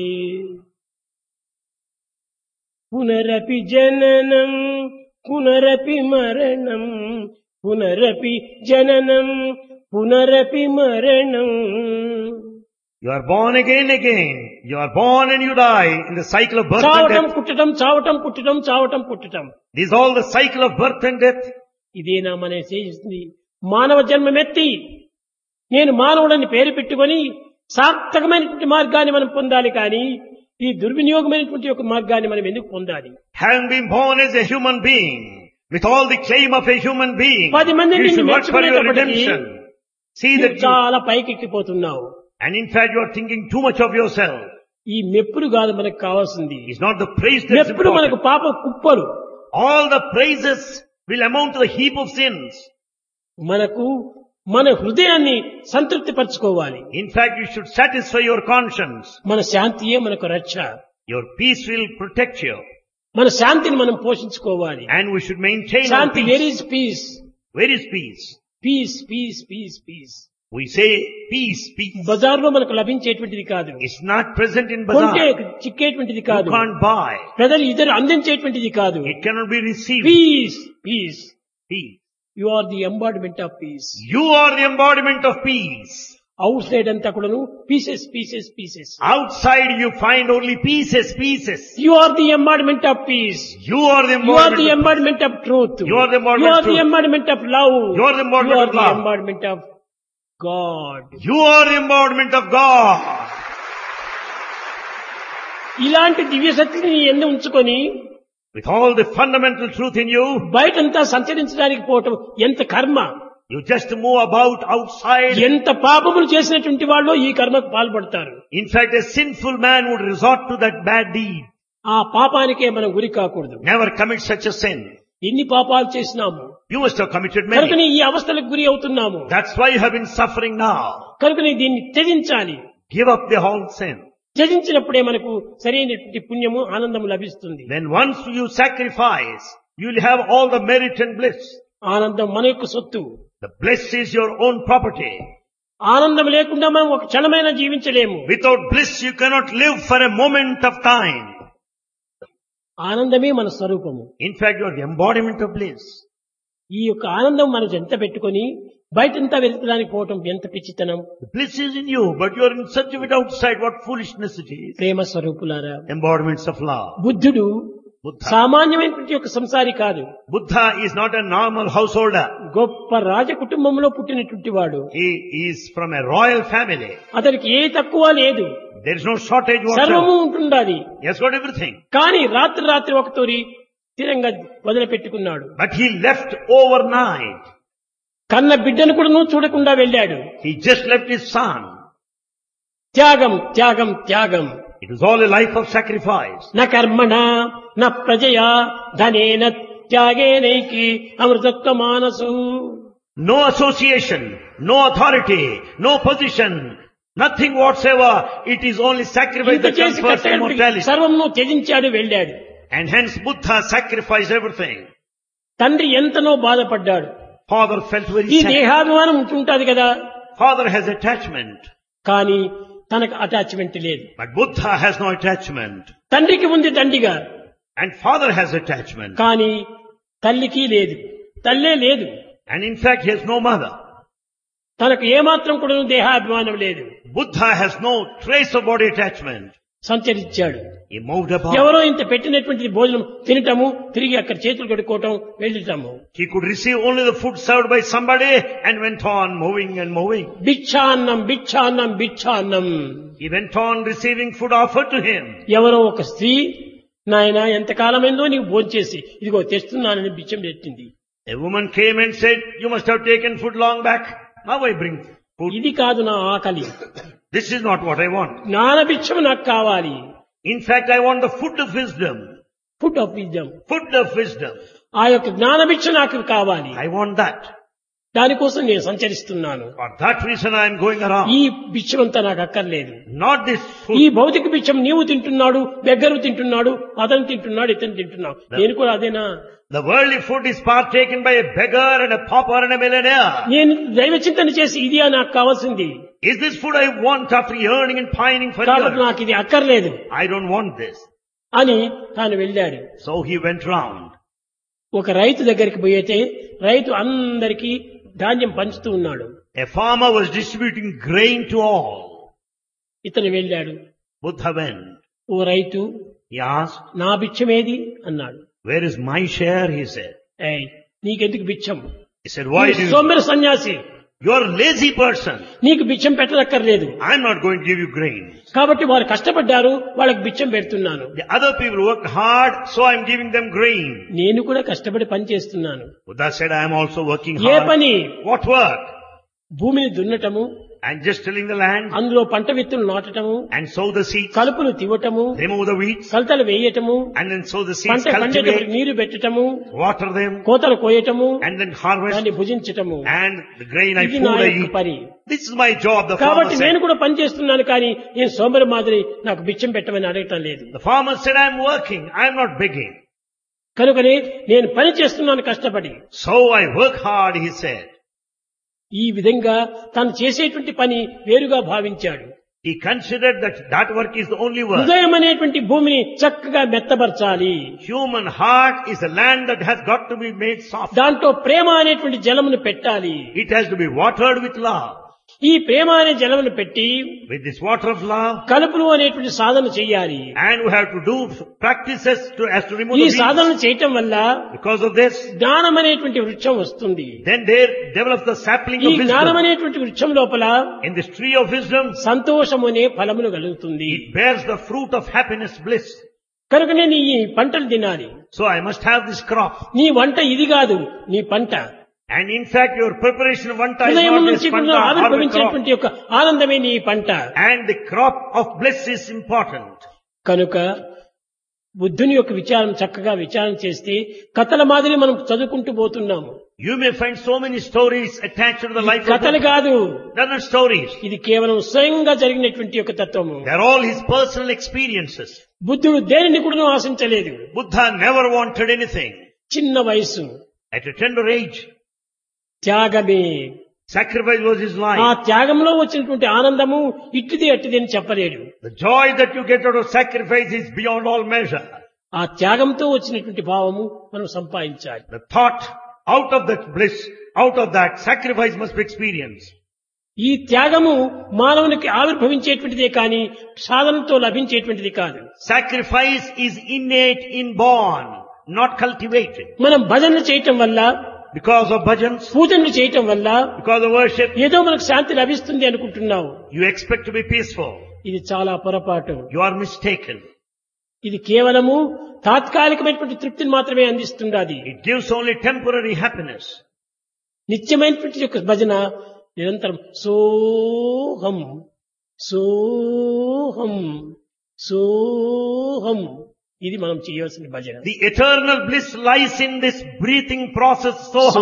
పునరపి జననం పునరపి మరణం పునరపి జననం పునరపి మరణం. You are born again. You are born and you die in the cycle of birth and చావటం death. పుట్టటం చావటం పుట్టటం చావటం పుట్టటం. This is all the cycle of birth and death. ఇదేనా మన చేసింది? మానవ జన్మమెత్తి నేను మానవుడని పేరు పెట్టుకొని సార్థకమైనటువంటి మార్గాన్ని మనం పొందాలి, కానీ ఈ దుర్వినియోగమైనటువంటి ఒక మార్గాన్ని మనం ఎందుకు పొందాలి? Having been born as a human being, with all the claim of a human being, 10 మందిని you should నిన్ను work for your మెచ్చుకునేటప్పటికీ redemption. See that you, చాలా పైకెక్కిపోతున్నావు. and in fact you are thinking too much of yourself. ఈ మెప్పులు కాదు మనకు కావాల్సింది. It's not the praise that's మెప్పుడు మనకు important. పాప కుప్పలు. All the praises will amount to the heap of sins. మనకు మన హృదయాన్ని సంతృప్తి పరచుకోవాలి. In fact, you should satisfy your conscience. మన శాంతియే మనకు రక్ష. Your peace will protect you. మన శాంతిని మనం పోషించుకోవాలి. And we should maintain our shanti, peace. Where is peace? Where is peace? Peace peace peace peace. We say peace, peace. బజార్లో మనకు లభించేటువంటిది కాదు. It's not present in కొంటే bazaar. చిక్కేటువంటిది You కాదు. can't buy. ప్రజలు ఇద్దరు అందించేటువంటిది కాదు. It cannot be received. Peace peace. Peace. You are the embodiment of peace. You are the embodiment of peace. Outside అంతా కూడాను pieces pieces pieces. Outside you find only pieces, pieces. You are the embodiment of peace. You are the You are the embodiment. embodiment of truth. You are the embodiment You are of the truth. embodiment of love. You are the embodiment You are of the love. embodiment of God. You are the embodiment of God. ఇలాంటి దివ్య శక్తిని నీ యందు ఉంచుకొని With all the fundamental truth in you, బయటంతా సంచరించడానికి పోవటం ఎంత కర్మ. you just move about outside. ఎంత పాపములు చేసినటువంటి వాళ్ళు ఈ కర్మకు పాల్పడతారు. In fact, a sinful man would resort to that bad deed. ఆ పాపానికే మనం గురి కాకూడదు. Never commit such a sin. ఎన్ని పాపాలు చేసినాము, You must have committed కనుకనే many. ఈ అవస్థలకు గురి అవుతున్నాము. That's why you have been suffering now. కనుకనే దీన్ని త్యజించాలి. Give up the whole sin. త్యజించినప్పుడే మనకు సరైనటువంటి పుణ్యము ఆనందము లభిస్తుంది. Then once you sacrifice, you will have all the merit and bliss. ఆనందం మన యొక్క సొత్తు. The bliss is your own property. ఆనందం లేకుండా మనం ఒక క్షణమైనా జీవించలేము. Without bliss, you cannot live for a moment of time. ఆనందమే మన స్వరూపము. In fact, you are the embodiment of bliss. ఈ యొక్క ఆనందం మనం ఎంత పెట్టుకొని బయటంతా వెతకడానికి పోవటం ఎంత పిచ్చితనం. The bliss is in you, but you are in search of it outside. What foolishness it is. ప్రేమ స్వరూపులారా, Embodiments of love. బుద్ధుడు Buddha. సామాన్యమైనటువంటి ఒక సంసారి కాదు. Buddha is not a normal householder. గొప్ప రాజ కుటుంబంలో పుట్టినటువంటి వాడు. He is from a royal family. అతనికి ఏ తక్కువ లేదు. There is no shortage సర్వము whatsoever. ఉంటుండాలి. He has got everything. కానీ రాత్రి ఒకతోరి స్థిరంగా వదిలిపెట్టుకున్నాడు. But he left overnight. కన్న బిడ్డను కూడా చూడకుండా వెళ్ళాడు. He just left his son. త్యాగం త్యాగం త్యాగం. It was all a life of sacrifice. న కర్మణ న ప్రజయా ధనేన త్యాగేనైకి అమృతత్వ మానసు. No association, no authority, no position, nothing whatsoever. It is only sacrifice ఇంత that చేసి confers కట్టడి immortality. సర్వము త్యజించాడు, వెళ్ళాడు. And hence Buddha sacrificed everything. తండ్రి ఎంతనో బాధపడ్డాడు. Father felt ఈ very sad. దేహాభిమానం ఉంటుంటాది కదా, Father has attachment. కానీ తనకు అటాచ్మెంట్ లేదు. But Buddha has no attachment. తండ్రికి ఉంది దండిగా, And father has attachment. కానీ తల్లికి లేదు, తల్లే లేదు. And in fact he has no mother. తనకు ఏమాత్రం కూడా దేహాభిమానం లేదు. Buddha has no trace of body attachment. సంచరించాడు. He moved about. ఎవరో ఇంత పెట్టినటువంటి భోజనం తినటము, తిరిగి అక్కడ చేతులు కడుక్కోవటం, వెళ్ళటము. He could receive only the food served by somebody and went on moving and moving. భిక్షాన్నం భిక్షాన్నం భిక్షాన్నం. He went on receiving food offered to him. ఎవరో ఒక స్త్రీ, నాయన ఎంతకాలమైందో నీవు భోంచేసి ఇదిగో తెస్తున్నానని బిచ్చం పెట్టింది. A woman came and said, you must have taken food long back. Now I bring food. ఇది కాదు నా ఆకలి, This is not what I want. జ్ఞాన భిక్షం నాకు కావాలి. In fact, I want the food of wisdom. Food of wisdom. Food of wisdom. ఆ యొక్క జ్ఞాన భిక్ష నాకు కావాలి. I want that. దానికోసం నేను సంచరిస్తున్నాను. For that reason I am going around. ఈ భిక్షమంతా నాకు అక్కర్లేదు. Not this ఈ food. భౌతిక భిక్షం నీవు తింటున్నాడు, దగ్గరు తింటున్నాడు, అతను తింటున్నాడు, ఇతను తింటున్నాడు, నేను కూడా అదేనా? The worldly food is partaken by a beggar and a pauper and a millionaire. నేను దైవ చింతన చేసి ఇదియా నాకు కావాల్సింది, Is this food I want after yearning and pining for కాబట్టి years? నాకు ఇది అక్కర్లేదు I don't want this. అని తాను వెళ్ళాడు. So he went round. ఒక రైతు దగ్గరికి పోయితే రైతు అందరికీ ధాన్యం పంచుతూ ఉన్నాడు. A farmer was distributing grain to all. ఇతను వెళ్ళాడు. Buddha went. ఓ రైతు, He asked, నా భిక్షమేది అన్నాడు. where is my share? He said. ఏయ్, నీకెందుకు భిక్షం? He said, why do you? సోమరి సన్యాసి, You are a lazy person. నీకు భిక్షం పెట్టనక్కర్లేదు. I'm not going to give you grain. కాబట్టి వారు కష్టపడ్డారు, వాళ్ళకి భిక్షం పెడుతున్నాను. The other people worked hard, so I'm giving them grain. నేను కూడా కష్టపడి పని చేస్తున్నాను. Buddha said, I am also working A hard. పని? What work? భూమిని దున్నటము, and just tilling the land అందులో పంట విత్తులు నాటటము, and sow the seeds, కలుపులు తివ్వటము, remove the weeds కలతలు వేయటము, and then sow the seeds, పంట పండేటప్పుడు cultivate, నీరు పెట్టటము, water them కోతలు కోయటము, and then harvest దాన్ని భుజించటము. and the grain I ఇది food నా I యొక్క eat. పని. This is my job, the farmer కాబట్టి నేను said. కూడా పని చేస్తున్నాను, కానీ నేను సోమరి మాదిరి నాకు బిచ్చం పెట్టమని అడగటం లేదు. The farmer said, I am working, I am not begging. కనుకనే నేను పని చేస్తున్నాను కష్టపడి. So I work hard, he said. ఈ విధంగా తను చేసేటువంటి పని వేరుగా భావించాడు. He considered that that work is the only work. హృదయం అనేటువంటి భూమిని చక్కగా మెత్తబరచాలి. Human heart is a land that has got to be made soft. దాంట్లో ప్రేమ అనేటువంటి జలమును పెట్టాలి. It has to be watered with love. ఈ ప్రేమ అనే జలమును పెట్టి With this water of love, కలుపులు అనేటువంటి సాధన చేయాలి. and we have to do practices as to remove ఈ the weeds. సాధన చేయటం వల్ల Because of this, జ్ఞానం అనేటువంటి వృక్షం వస్తుంది. then there develops the sapling ఈ of జ్ఞానం wisdom. అనేటువంటి వృక్షం లోపల In this tree of wisdom, సంతోషం అనే ఫలములు కలుగుతుంది. it bears the fruit of happiness, bliss. కనుక నేను ఈ పంటలు తినాలి. So I must have this crop. నీ వంట ఇది కాదు, నీ పంట. And in fact, your preparation of vanta is హృదయం not this నుంచి vanta or the crop. ఆవిర్భవించేటువంటి యొక్క ఆనందమే నీ పంట. And the crop of bliss is important. కనుక బుద్ధుని యొక్క విచారం చక్కగా విచారం చేస్తే కథల మాదిరి మనం చదువుకుంటూ పోతున్నాము. You may find so many stories attached to the life of కథలు Buddha. కాదు, They're not stories. ఇది కేవలం స్వయంగా జరిగినటువంటి యొక్క తత్వము. They're all his personal experiences. బుద్ధుడు దేనిని కూడా ఆశించలేదు. Buddha never wanted anything. చిన్న వయసు, At a tender age, త్యాగమే. sacrifice was his ఆ life. త్యాగంలో వచ్చినటువంటి ఆనందము ఇట్టిది అట్టిది అని చెప్పలేడు. The joy that you get out of sacrifice is beyond all measure. ఆ త్యాగంతో వచ్చినటువంటి భావము మనం సంపాదించాలి. The thought out of that bliss, out of that sacrifice must be experienced. ఈ త్యాగము మానవునికి ఆవిర్భవించేటువంటిదే కానీ సాధనతో లభించేటువంటిది కాదు. Sacrifice is innate, inborn, not cultivated. మనం భజనలు చేయటం వల్ల, Because of bhajans, పూజలు చేయటం వల్ల because of worship, ఏదో మనకు శాంతి లభిస్తుంది అనుకుంటున్నావు. you expect to be peaceful. ఇది చాలా పొరపాటు. You are mistaken. ఇది కేవలము తాత్కాలికమైనటువంటి తృప్తిని మాత్రమే అందిస్తున్నది. It gives only temporary happiness. నిత్యమైనటువంటి యొక్క భజన నిరంతరం సోహం సోహం సోహం, ఇది మనం చేయవలసిన భజన. The eternal bliss lies in this breathing process. So, so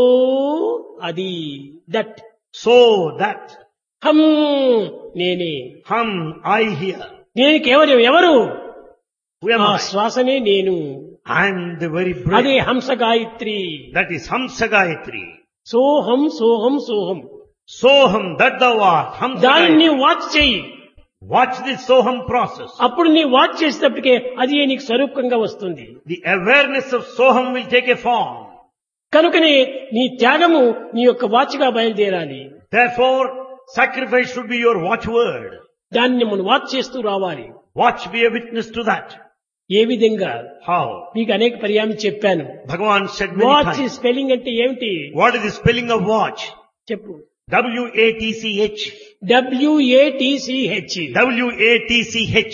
అది దట్ so that, హం నేనే. hum, I hear. నేను కేవలం ఎవరు? Who am ఆ I? శ్వాసనే నేను. I am the very అదే breath. హంస Gayatri. That is Hamsa Gayatri. సోహం సోహం సోహం. Soham, that thou art. Hamsa దానిని Gayatri. నీవు వాచ్ చెయ్యి. Watch this Soham process. అప్పుడు నీ వాచ్ చేసేటప్పటికే అది నీకు స్వరూపంగా వస్తుంది. The awareness of Soham will take a form. కనుకనే నీ త్యాగము నీ యొక్క వాచ్గా బయలుదేరాలి. Therefore, sacrifice should be your watchword. దాన్ని మనం వాచ్ చేస్తూ రావాలి. Watch be a witness to that. ఏ విధంగా? How? మీకు అనేక పర్యాయం చెప్పాను. Bhagavan said many watch times. Spelling అంటే ఏమిటి What is the spelling of watch? చెప్పు. W-A-T-C-H. WATCH. W-A-T-C-H.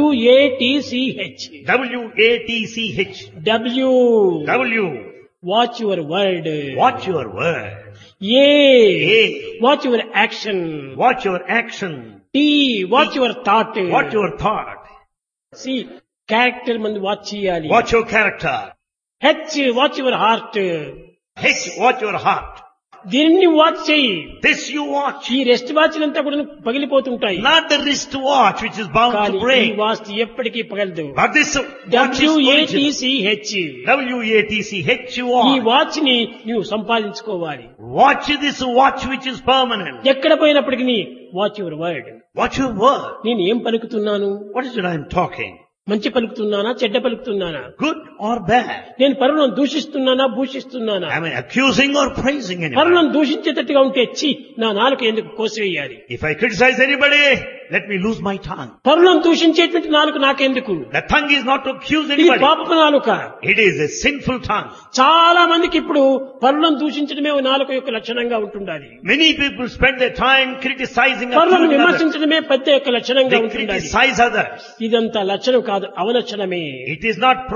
WATCH. W-A-T-C-H. W. W. Watch your word. Watch your word. A. A. Watch your action. Watch your action. T. Watch your thought. Watch your thought. C. Character మంది వాచ్ చేయాలి. Watch your character. H. Watch your heart. H. Watch your heart. దీనిని వాచ్ చేయి. This you watch. ఈ రెస్ట్ వాచ్లంతా కూడా పగిలిపోతుంటాయి. Not the wrist watch which is bound కానీ to ఈ break. వాచ్ ఎప్పటికీ పగలదు. But this watch is original. WATCH. W-A-T-C-H you ఈ watch. వాచ్ ని నువ్వు సంపాదించుకోవాలి. Watch this watch which is permanent. ఎక్కడ పోయినప్పటికీ watch your word. Watch your word. నేను ఏం పలుకుతున్నాను? What is it I am talking? మంచి పలుకుతున్నానా, చెడ్డ పలుకుతున్నానా? Good or bad? నేను పరులను దూషిస్తున్నానా, భూషిస్తున్నానా? Am I accusing or praising anyone? పరులను దూషించేటట్టుగా ఉంటే చి నా నాలుక ఎందుకు కోసివేయాలి? If I criticize anybody, let me lose my tongue. పరులను దూషించేటువంటి నాలుక నాకెందుకు? The tongue is not to accuse ఇది anybody. పాపపు నాలుక. It is a sinful tongue. చాలా మందికి ఇప్పుడు పరులను దూషించడమే ఓ నాలుక యొక్క లక్షణంగా ఉంటుండాలి. Many people spend their time criticizing పరులను accusing others. విమర్శించడమే పెద్ద యొక్క లక్షణంగా They ఉంటుండాలి. criticize others. ఇదంతా లక్షణం కాదు, అవలక్షణమే. It is not proper.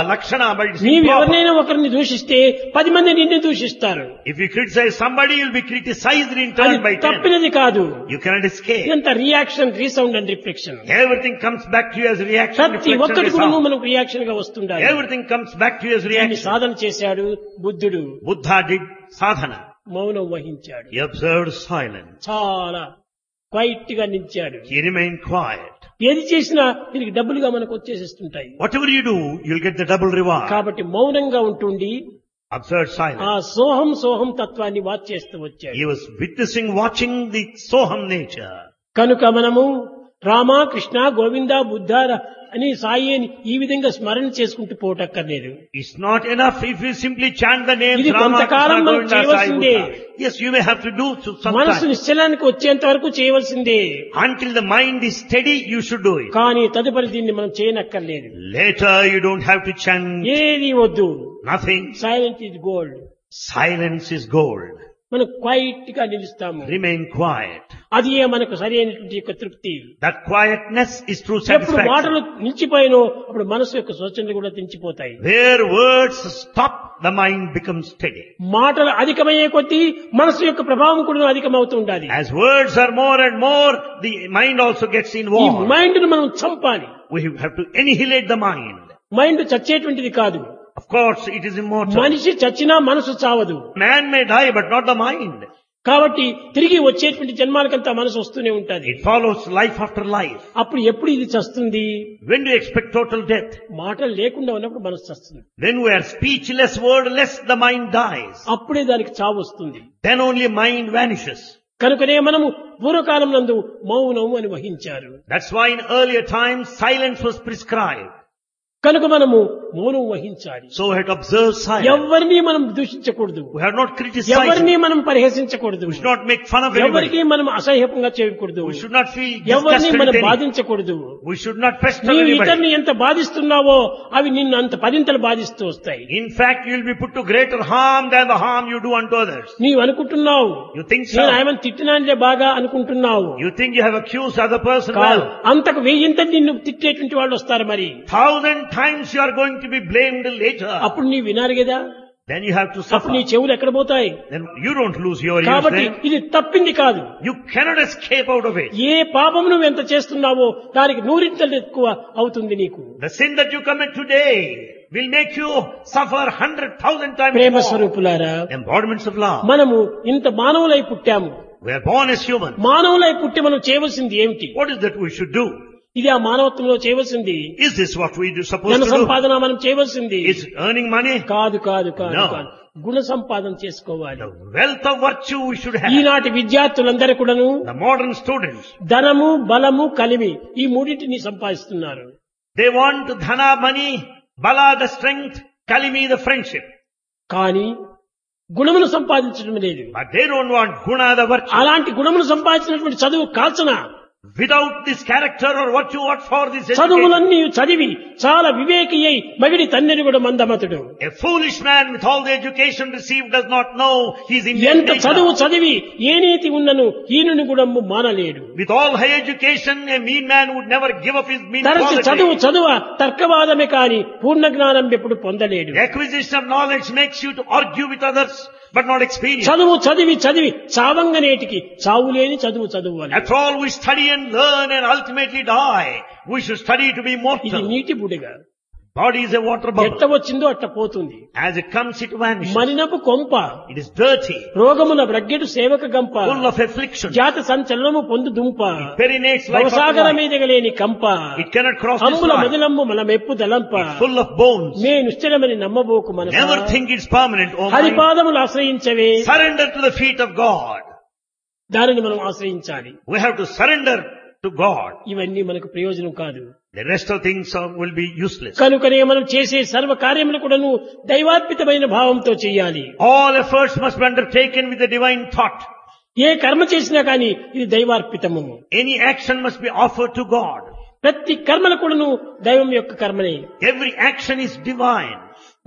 lakshana, but it's నీవు improper. ఎవరినైనా ఒకరిని దూషిస్తే 10 మంది నిన్ను దూషిస్తారు. If you criticize somebody, you'll be criticized in అది turn by 10. తప్పినది కాదు. You cannot escape. ఇదంతా reaction, resound and reflection. Everything comes back to you as reaction, ప్రతి reflection, ఒక్కటి కూడా resound. మనకు రియాక్షన్ గా వస్తుండాలి. Everything comes back to you as దీన్ని reaction. సాధన చేశాడు బుద్ధుడు. Buddha did sadhana. మౌనం వహించాడు. He observed silence. చాలా క్వైట్ గా నిలిచాడు. He remained quiet. ఏది చేసినా దీనికి డబ్బులుగా మనకు వచ్చేసేస్తుంటాయి. Whatever you do, you'll get the double reward. కాబట్టి మౌనంగా ఉంటుండి Observed ఆ silence. సోహం తత్వాన్ని వాచ్ చేస్తూ వచ్చాడు. He was witnessing, watching the Soham nature. కనుక మనము రామ, కృష్ణ, గోవింద, బుద్ధ అని సాయి అని ఈ విధంగా స్మరణ చేసుకుంటూ పోవటక్కర్లేదు. It's not enough if you simply chant the names ఇది Rama, కొంతకాలం Krishna, మనం Govinda, Sai, చేయవలసిందే. Buddha. Yes, you may have to do so మనసు sometimes. నిశ్చలానికి వచ్చేంత వరకు చేయవలసిందే. Until the mind is steady, you should do it. కానీ తదుపరి దీన్ని మనం చేయనక్కర్లేదు. Later, you don't have to chant ఏది వద్దు. nothing. Silent is gold. Silence is gold. మనం క్వైట్ గా నిలుస్తాము. Remain quiet. అది మనకు సరైనటువంటి యొక్క తృప్తి. That quietness is true ఎప్పుడు మాటలు satisfaction. నిలిచిపోయినో అప్పుడు మనసు యొక్క సూచనలు కూడా నిలిచిపోతాయి. Where words stop, the mind becomes steady. మాటలు అధికమయ్యే కొద్దీ మనసు యొక్క ప్రభావం కూడా అధికమవుతూ ఉండాలి. As words are more and more, the mind also gets ఈ involved. మైండ్ ను మనం చంపాలి. We have to annihilate the mind. Mind చచ్చేటువంటిది కాదు. Of course, it is immortal. మనిషి చచ్చినా మనసు చావదు. Man may die, but not the mind. కాబట్టి తిరిగి వచ్చేటువంటి జన్మాలకంతా మనసు వస్తూనే ఉంటది. It follows life after life. అప్పుడు ఎప్పుడు ఇది చస్తుంది? When do you expect total death? మాటలు లేకుండా ఉన్నప్పుడు మనసు చస్తుంది. When we are speechless, wordless, the mind dies. అప్పుడే దానికి చావు వస్తుంది. Then only mind vanishes. కనుకనే మనము పూర్వకాలం నందు మౌనం అని వహించారు. That's why in earlier times, silence was prescribed. కనుక మనము మౌనం వహించాలి. So we had to observe silence. ఎవరిని మనం దూషించకూడదు. We have not criticized. ఎవరిని మనం పరిహసించకూడదు. We should not make fun of ఎవరికి anybody. మనం అసహ్యంగా చేయకూడదు. We should not feel ఎవరిని disgusted మనం with anyone. బాధించకూడదు. We should not pester నీవు anybody. ఇతరుని ఎంత బాధిస్తున్నావో అవి నిన్ను అంత పదింతలు బాధిస్తూ వస్తాయి. In fact, you will be put to greater harm than the harm you do unto others. నీవు అనుకుంటున్నావు You think so? నేను ఆయమని తిట్టినానిలే బాగా అనుకుంటున్నావు. You think you have accused other person కాదు, well. అంతకు వెయ్యింతలు నిన్ను తిట్టేటువంటి వాళ్ళు వస్తారు. మరి 1,000 times you are going to be blamed later. అప్పుడు నీ వినారు కదా. Then you have to అప్పుడు suffer. నీ చెవులు ఎక్కడ పోతాయి? Then you don't lose your ears కాబట్టి then. ఇది తప్పింది కాదు. You cannot escape out of it. ఏ పాపం నువ్వు ఎంత చేస్తున్నావో దానికి 100 ఎక్కువ అవుతుంది నీకు. The sin that you commit today will make you suffer 100,000 times Prema more. స్వరూపులారా, Embodiments of love. మనము ఇంత మానవులై పుట్టాము. We are born as humans. మానవులై పుట్టి మనం చేయవలసింది ఏమిటి? What is that we should do? ఇది ఆ మానవత్వంలో చేయవలసింది. Is this what we do supposed ధన to do? సంపాదన మనం చేయవలసింది Is earning money? కాదు కాదు కాదు No. కాదు. గుణ సంపాదన చేసుకోవాలి. The wealth of virtue we should have. ఈనాటి విద్యార్థులందరూ కూడాను The modern students, ధనము, బలము, కలిమి ఈ మూడింటిని సంపాదిస్తున్నారు. they want dhana, money, bala, the strength, kalimi, the friendship. కానీ గుణమును సంపాదించడం లేదు. But they don't want guna, the virtue. అలాంటి గుణమును సంపాదించినటువంటి చదువు కాల్చన. Without this character or virtue, what for this education? చదువులన్నీ చదివి చాలా వివేకి అయి మగిడి తన్నెరు కూడా మందమతుడు. A foolish man with all the education received does not know his ఎంత Indian చదువు nature. చదివి ఏ నీతి ఉన్నను హీనుని కూడా మానలేడు. With all high education, a mean man would never give up his mean తరచి చదువు quality. చదువ తర్కవాదమే కాని పూర్ణ జ్ఞానం ఎప్పుడు పొందలేడు. The acquisition of knowledge makes you to argue with others, but not experience. చదువు చదివి చదివి చావంగనేటికి చావులేని చదువు చదువు. After all, we study and learn and ultimately die. We should study to be ఇది immortal. నీటి Budiga Body is a water ఎట్ట bubble. వచ్చిందో అట్ట పోతుంది. As it comes, it vanishes. మలినపు కొంప It is dirty, రోగముల బ్రగ్గెడు సేవక గంప full of affliction. జాత సంచలనము పొందు దుంప Perinates like భవసాగర butterfly. మీదగలేని కంప It cannot cross this అమ్ముల line. మదిలమ్ము మన మెప్పు దలంప It's full of bones. నే నిశ్చలమని నమ్మబోకు మనసా. Never think it's permanent. Oh, mind. హరిపాదములు ఆశ్రయించవే. Surrender to the feet of God. దానిని మనం ఆశ్రయించాలి. We have to surrender to God. ఇవన్నీ మనకు ప్రయోజనం కాదు. The rest of things will be useless. కనుకనే మనం చేసే సర్వ కార్యములు కూడాను దైవాత్మితమైన భావంతో చేయాలి. All efforts must be undertaken with the divine thought. ఏ కర్మ చేసినా కానీ ఇది దైవార్పితము. Any action must be offered to God. ప్రతి కర్మలు కూడాను దైవం యొక్క కర్మనే. Every action is divine.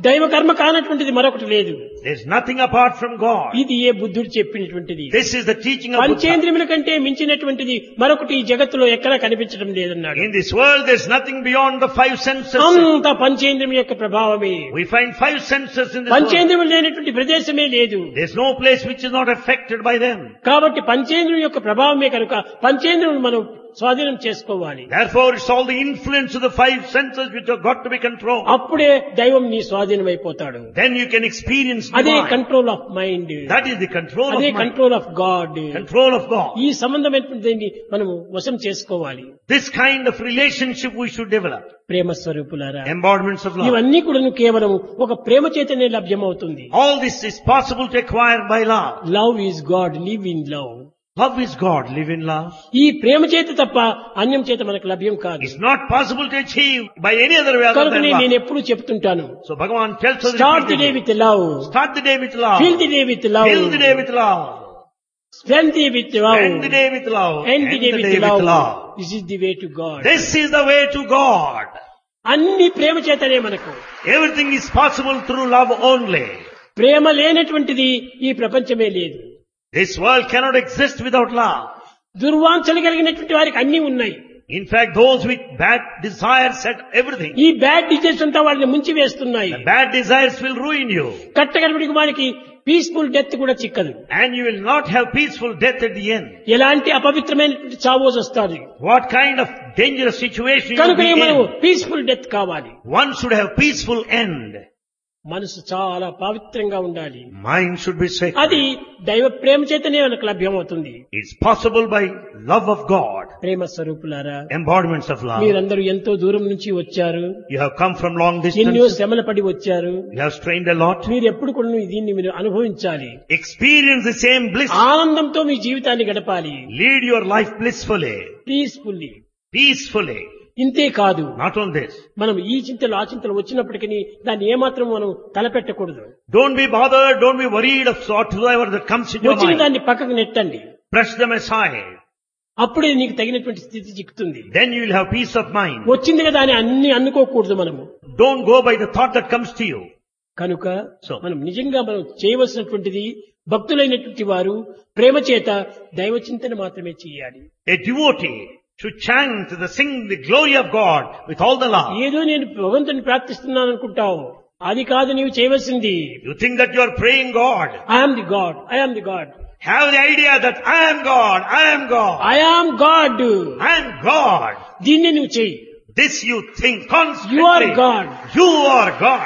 దైవ కర్మ కానటువంటిది మరొకటి లేదు. There's nothing apart from God. ఇది ఏ బుద్ధుడు చెప్పినటువంటిది. This is the teaching of Buddha. పంచేంద్రియముల కంటే మించినటువంటిది మరొకటి ఈ జగత్తులో ఎక్కడా కనిపించడం లేదన్నాడు. In this world there's nothing beyond the five senses. అంత పంచేంద్రియం యొక్క ప్రభావమే. We find five senses in this world. పంచేంద్రియములు లేనటువంటి ప్రదేశమే లేదు. There's no place which is not affected by them. కాబట్టి పంచేంద్రియం యొక్క ప్రభావమే కనుక పంచేంద్రియం మనం స్వాధీనం చేసుకోవాలి. Therefore it's all the influence of the five senses which have got to be controlled. అప్పుడే దైవం నీ స్వాధీనం అయిపోతాడు. Then you can experience అదే divine. Control of mind. That is the control of అదే mind. Control of God. Control of God. ఈ సంబంధమైనటువంటి మనము వశం చేసుకోవాలి. This kind of relationship we should develop. ప్రేమ స్వరూపులారా, Embodiments of love. ఇవన్నీ కూడా కేవలం ఒక ప్రేమ చేతనే లభ్యమవుతుంది. All this is possible to acquire by love. Love is God, live in love. Love is God, live in love. ఈ ప్రేమ చేత తప్ప అన్యం చేత మనకు లభ్యం కాదు. It's not possible to achieve by any other way other కనుక than నేను love. ఎప్పుడు చెప్తుంటాను, So Bhagavan tells us start the day repeatedly, with love, start the day with love. Fill the day with love, Fill the day with love. Spend the with love, End the day with love. End the day End the with day with love. love. This is the way to God. This is the way to God. అన్ని ప్రేమ చేతనే మనకు. Everything is possible through love only. ప్రేమ లేనటువంటిది ఈ ప్రపంచమే లేదు. This world cannot exist without love. దుర్వాంఛలు కలిగినటువంటి వారికి అన్ని ఉన్నాయి. In fact, those with bad desires set everything. ఈ బ్యాడ్ డిజైర్స్ అంతా వాళ్ళని ముంచి వేస్తున్నాయి. The bad desires will ruin you. కట్టగలిపిడికి వారికి పీస్ఫుల్ డెత్ కూడా చిక్కదు. And you will not have peaceful death at the end. ఎలాంటి అపవిత్రమైనటువంటి చావోస్ వస్తుంది. What kind of dangerous situation you will కనుక be మనం in. పీస్ఫుల్ డెత్ కావాలి. One should have peaceful end. మనసు చాలా పవిత్రంగా ఉండాలి. Mind should be sacred. అది దైవ ప్రేమ చేతనే మనకు లభ్యమవుతుంది. It's possible by love of God. ప్రేమ స్వరూపులారా, Embodiments of love. మీరందరూ ఎంతో దూరం నుంచి వచ్చారు. You have come from long ఎన్నో distance. శ్రమల పడి వచ్చారు. You have strained a lot. మీరు ఎప్పుడు కూడా దీన్ని మీరు అనుభవించాలి. Experience the same bliss. ఆనందంతో మీ జీవితాన్ని గడపాలి. Lead your life blissfully. Peacefully. Peacefully. ఇంతే కాదు, Not on this. మనం ఈ చింతలు ఆ చింతలు వచ్చినప్పటికీ దాన్ని ఏమాత్రం మనం తలపెట్టకూడదు. Don't be bothered. Don't be worried of whatsoever that comes in your వచ్చిన mind. దాన్ని పక్కకు నెట్టండి. Brush them aside. అప్పుడే నీకు తగినటువంటి స్థితి చిక్కుతుంది. Then you will have peace of mind. వచ్చింది కదా అని అన్ని అనుకోకూడదు మనము. Don't go by the thought that comes to you. కనుక So. మనం నిజంగా మనం చేయవలసినటువంటిది భక్తులైనటువంటి వారు ప్రేమ చేత దైవ చింతన మాత్రమే చేయాలి. A devotee should chant sing the glory of God with all the love. ఏదో నేను భగవంతుని ప్రార్థిస్తున్నాను అనుకుంటావు, అది కాదు నీవు చేయవలసింది. You think that you are praying God. I am the God, I am the God, Have the idea that I am God, I am God, I am God. I am God. దీన్ని నువ్వు చెయ్యి. This you think constantly. You are God. You are God.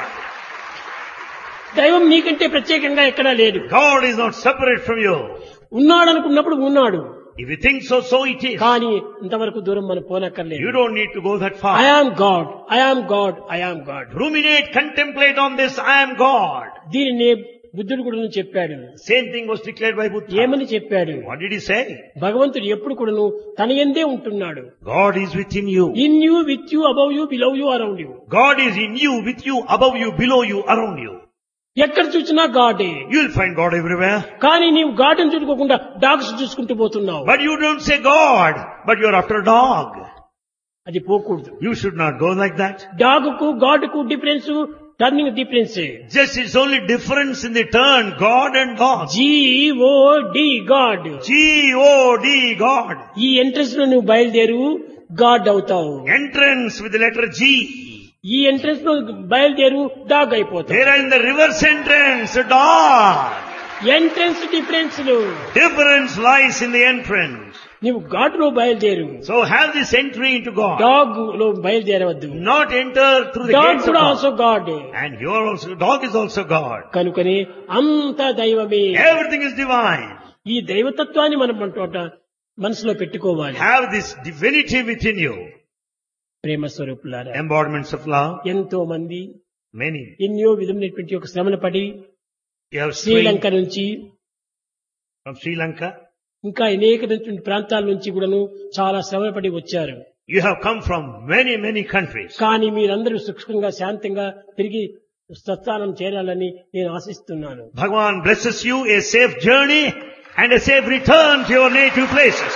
దైవం నీకంటే ప్రత్యేకంగా ఎక్కడా లేడు. God is not separate from you. ఉన్నాడు అనుకున్నప్పుడు ఉన్నాడు. If you think so, so it is. కానీ ఇంతవరకు దూరం మనం పోనక్కర్లేదు. You don't need to go that far. I am God, I am God, I am God. Ruminate, contemplate on this, I am God. దీనిని బుద్ధుడు కూడా చెప్పాడు. Same thing was declared by Buddha. ఏమని చెప్పాడు? What did he say? భగవంతుడు ఎప్పుడు కూడాను తన యందే ఉంటున్నాడు. God is within you. In you, with you, above you, below you, around you. God is in you, with you, above you, below you, around you. ఎక్కడ చూసినా గాడే. You will find God everywhere. కానీ నీవు గార్డెన్ చూసుకోకుండా డాగ్స్ చూసుకుంటూ పోతున్నావు. But you don't say God, but you are after a dog. అది పోకూడదు. You should not go like that. Dog కు గాడ్ కు difference, turning difference. Just it's only difference in the turn, God and dog. GOD God. G-O-D, God. ఈ ఎంట్రన్స్ లో నువ్వు బయలుదేరు గాడ్ అవుతావు. Entrance with the letter G. ఈ ఎంట్రన్స్ లో బయలుదేరు డాగ్ అయిపోతావు. There are in the reverse entrance, dog. Entrance difference. Difference lies in the entrance. నీవు గాడ్ లో బయలుదేరు. So have this entry into God. Dog లో బయలుదేరవద్దు. Not enter through the dog gates of కూడా God. Also God. And you are also, dog is also God. కనుకని అంత దైవమే. Everything is divine. ఈ దైవతత్వాన్ని మనం అంటోట మనసులో పెట్టుకోవాలి. Have this divinity within you. ప్రేమ స్వరూపులారా, Embodiments of love. ఎంతో మంది Many. ఎన్నో విధమైనటువంటి ఒక శ్రమను పడి You have శ్రీలంక strayed నుంచి from Sri Lanka. ఇంకా అనేక ప్రాంతాల నుంచి కూడాను చాలా శ్రమను పడి వచ్చారు. You have come from many, many countries. కానీ మీరందరూ సుఖంగా శాంతంగా తిరిగి స్వస్థానం చేరాలని నేను ఆశిస్తున్నాను. Bhagavan blesses you a safe journey and a safe return to your native places.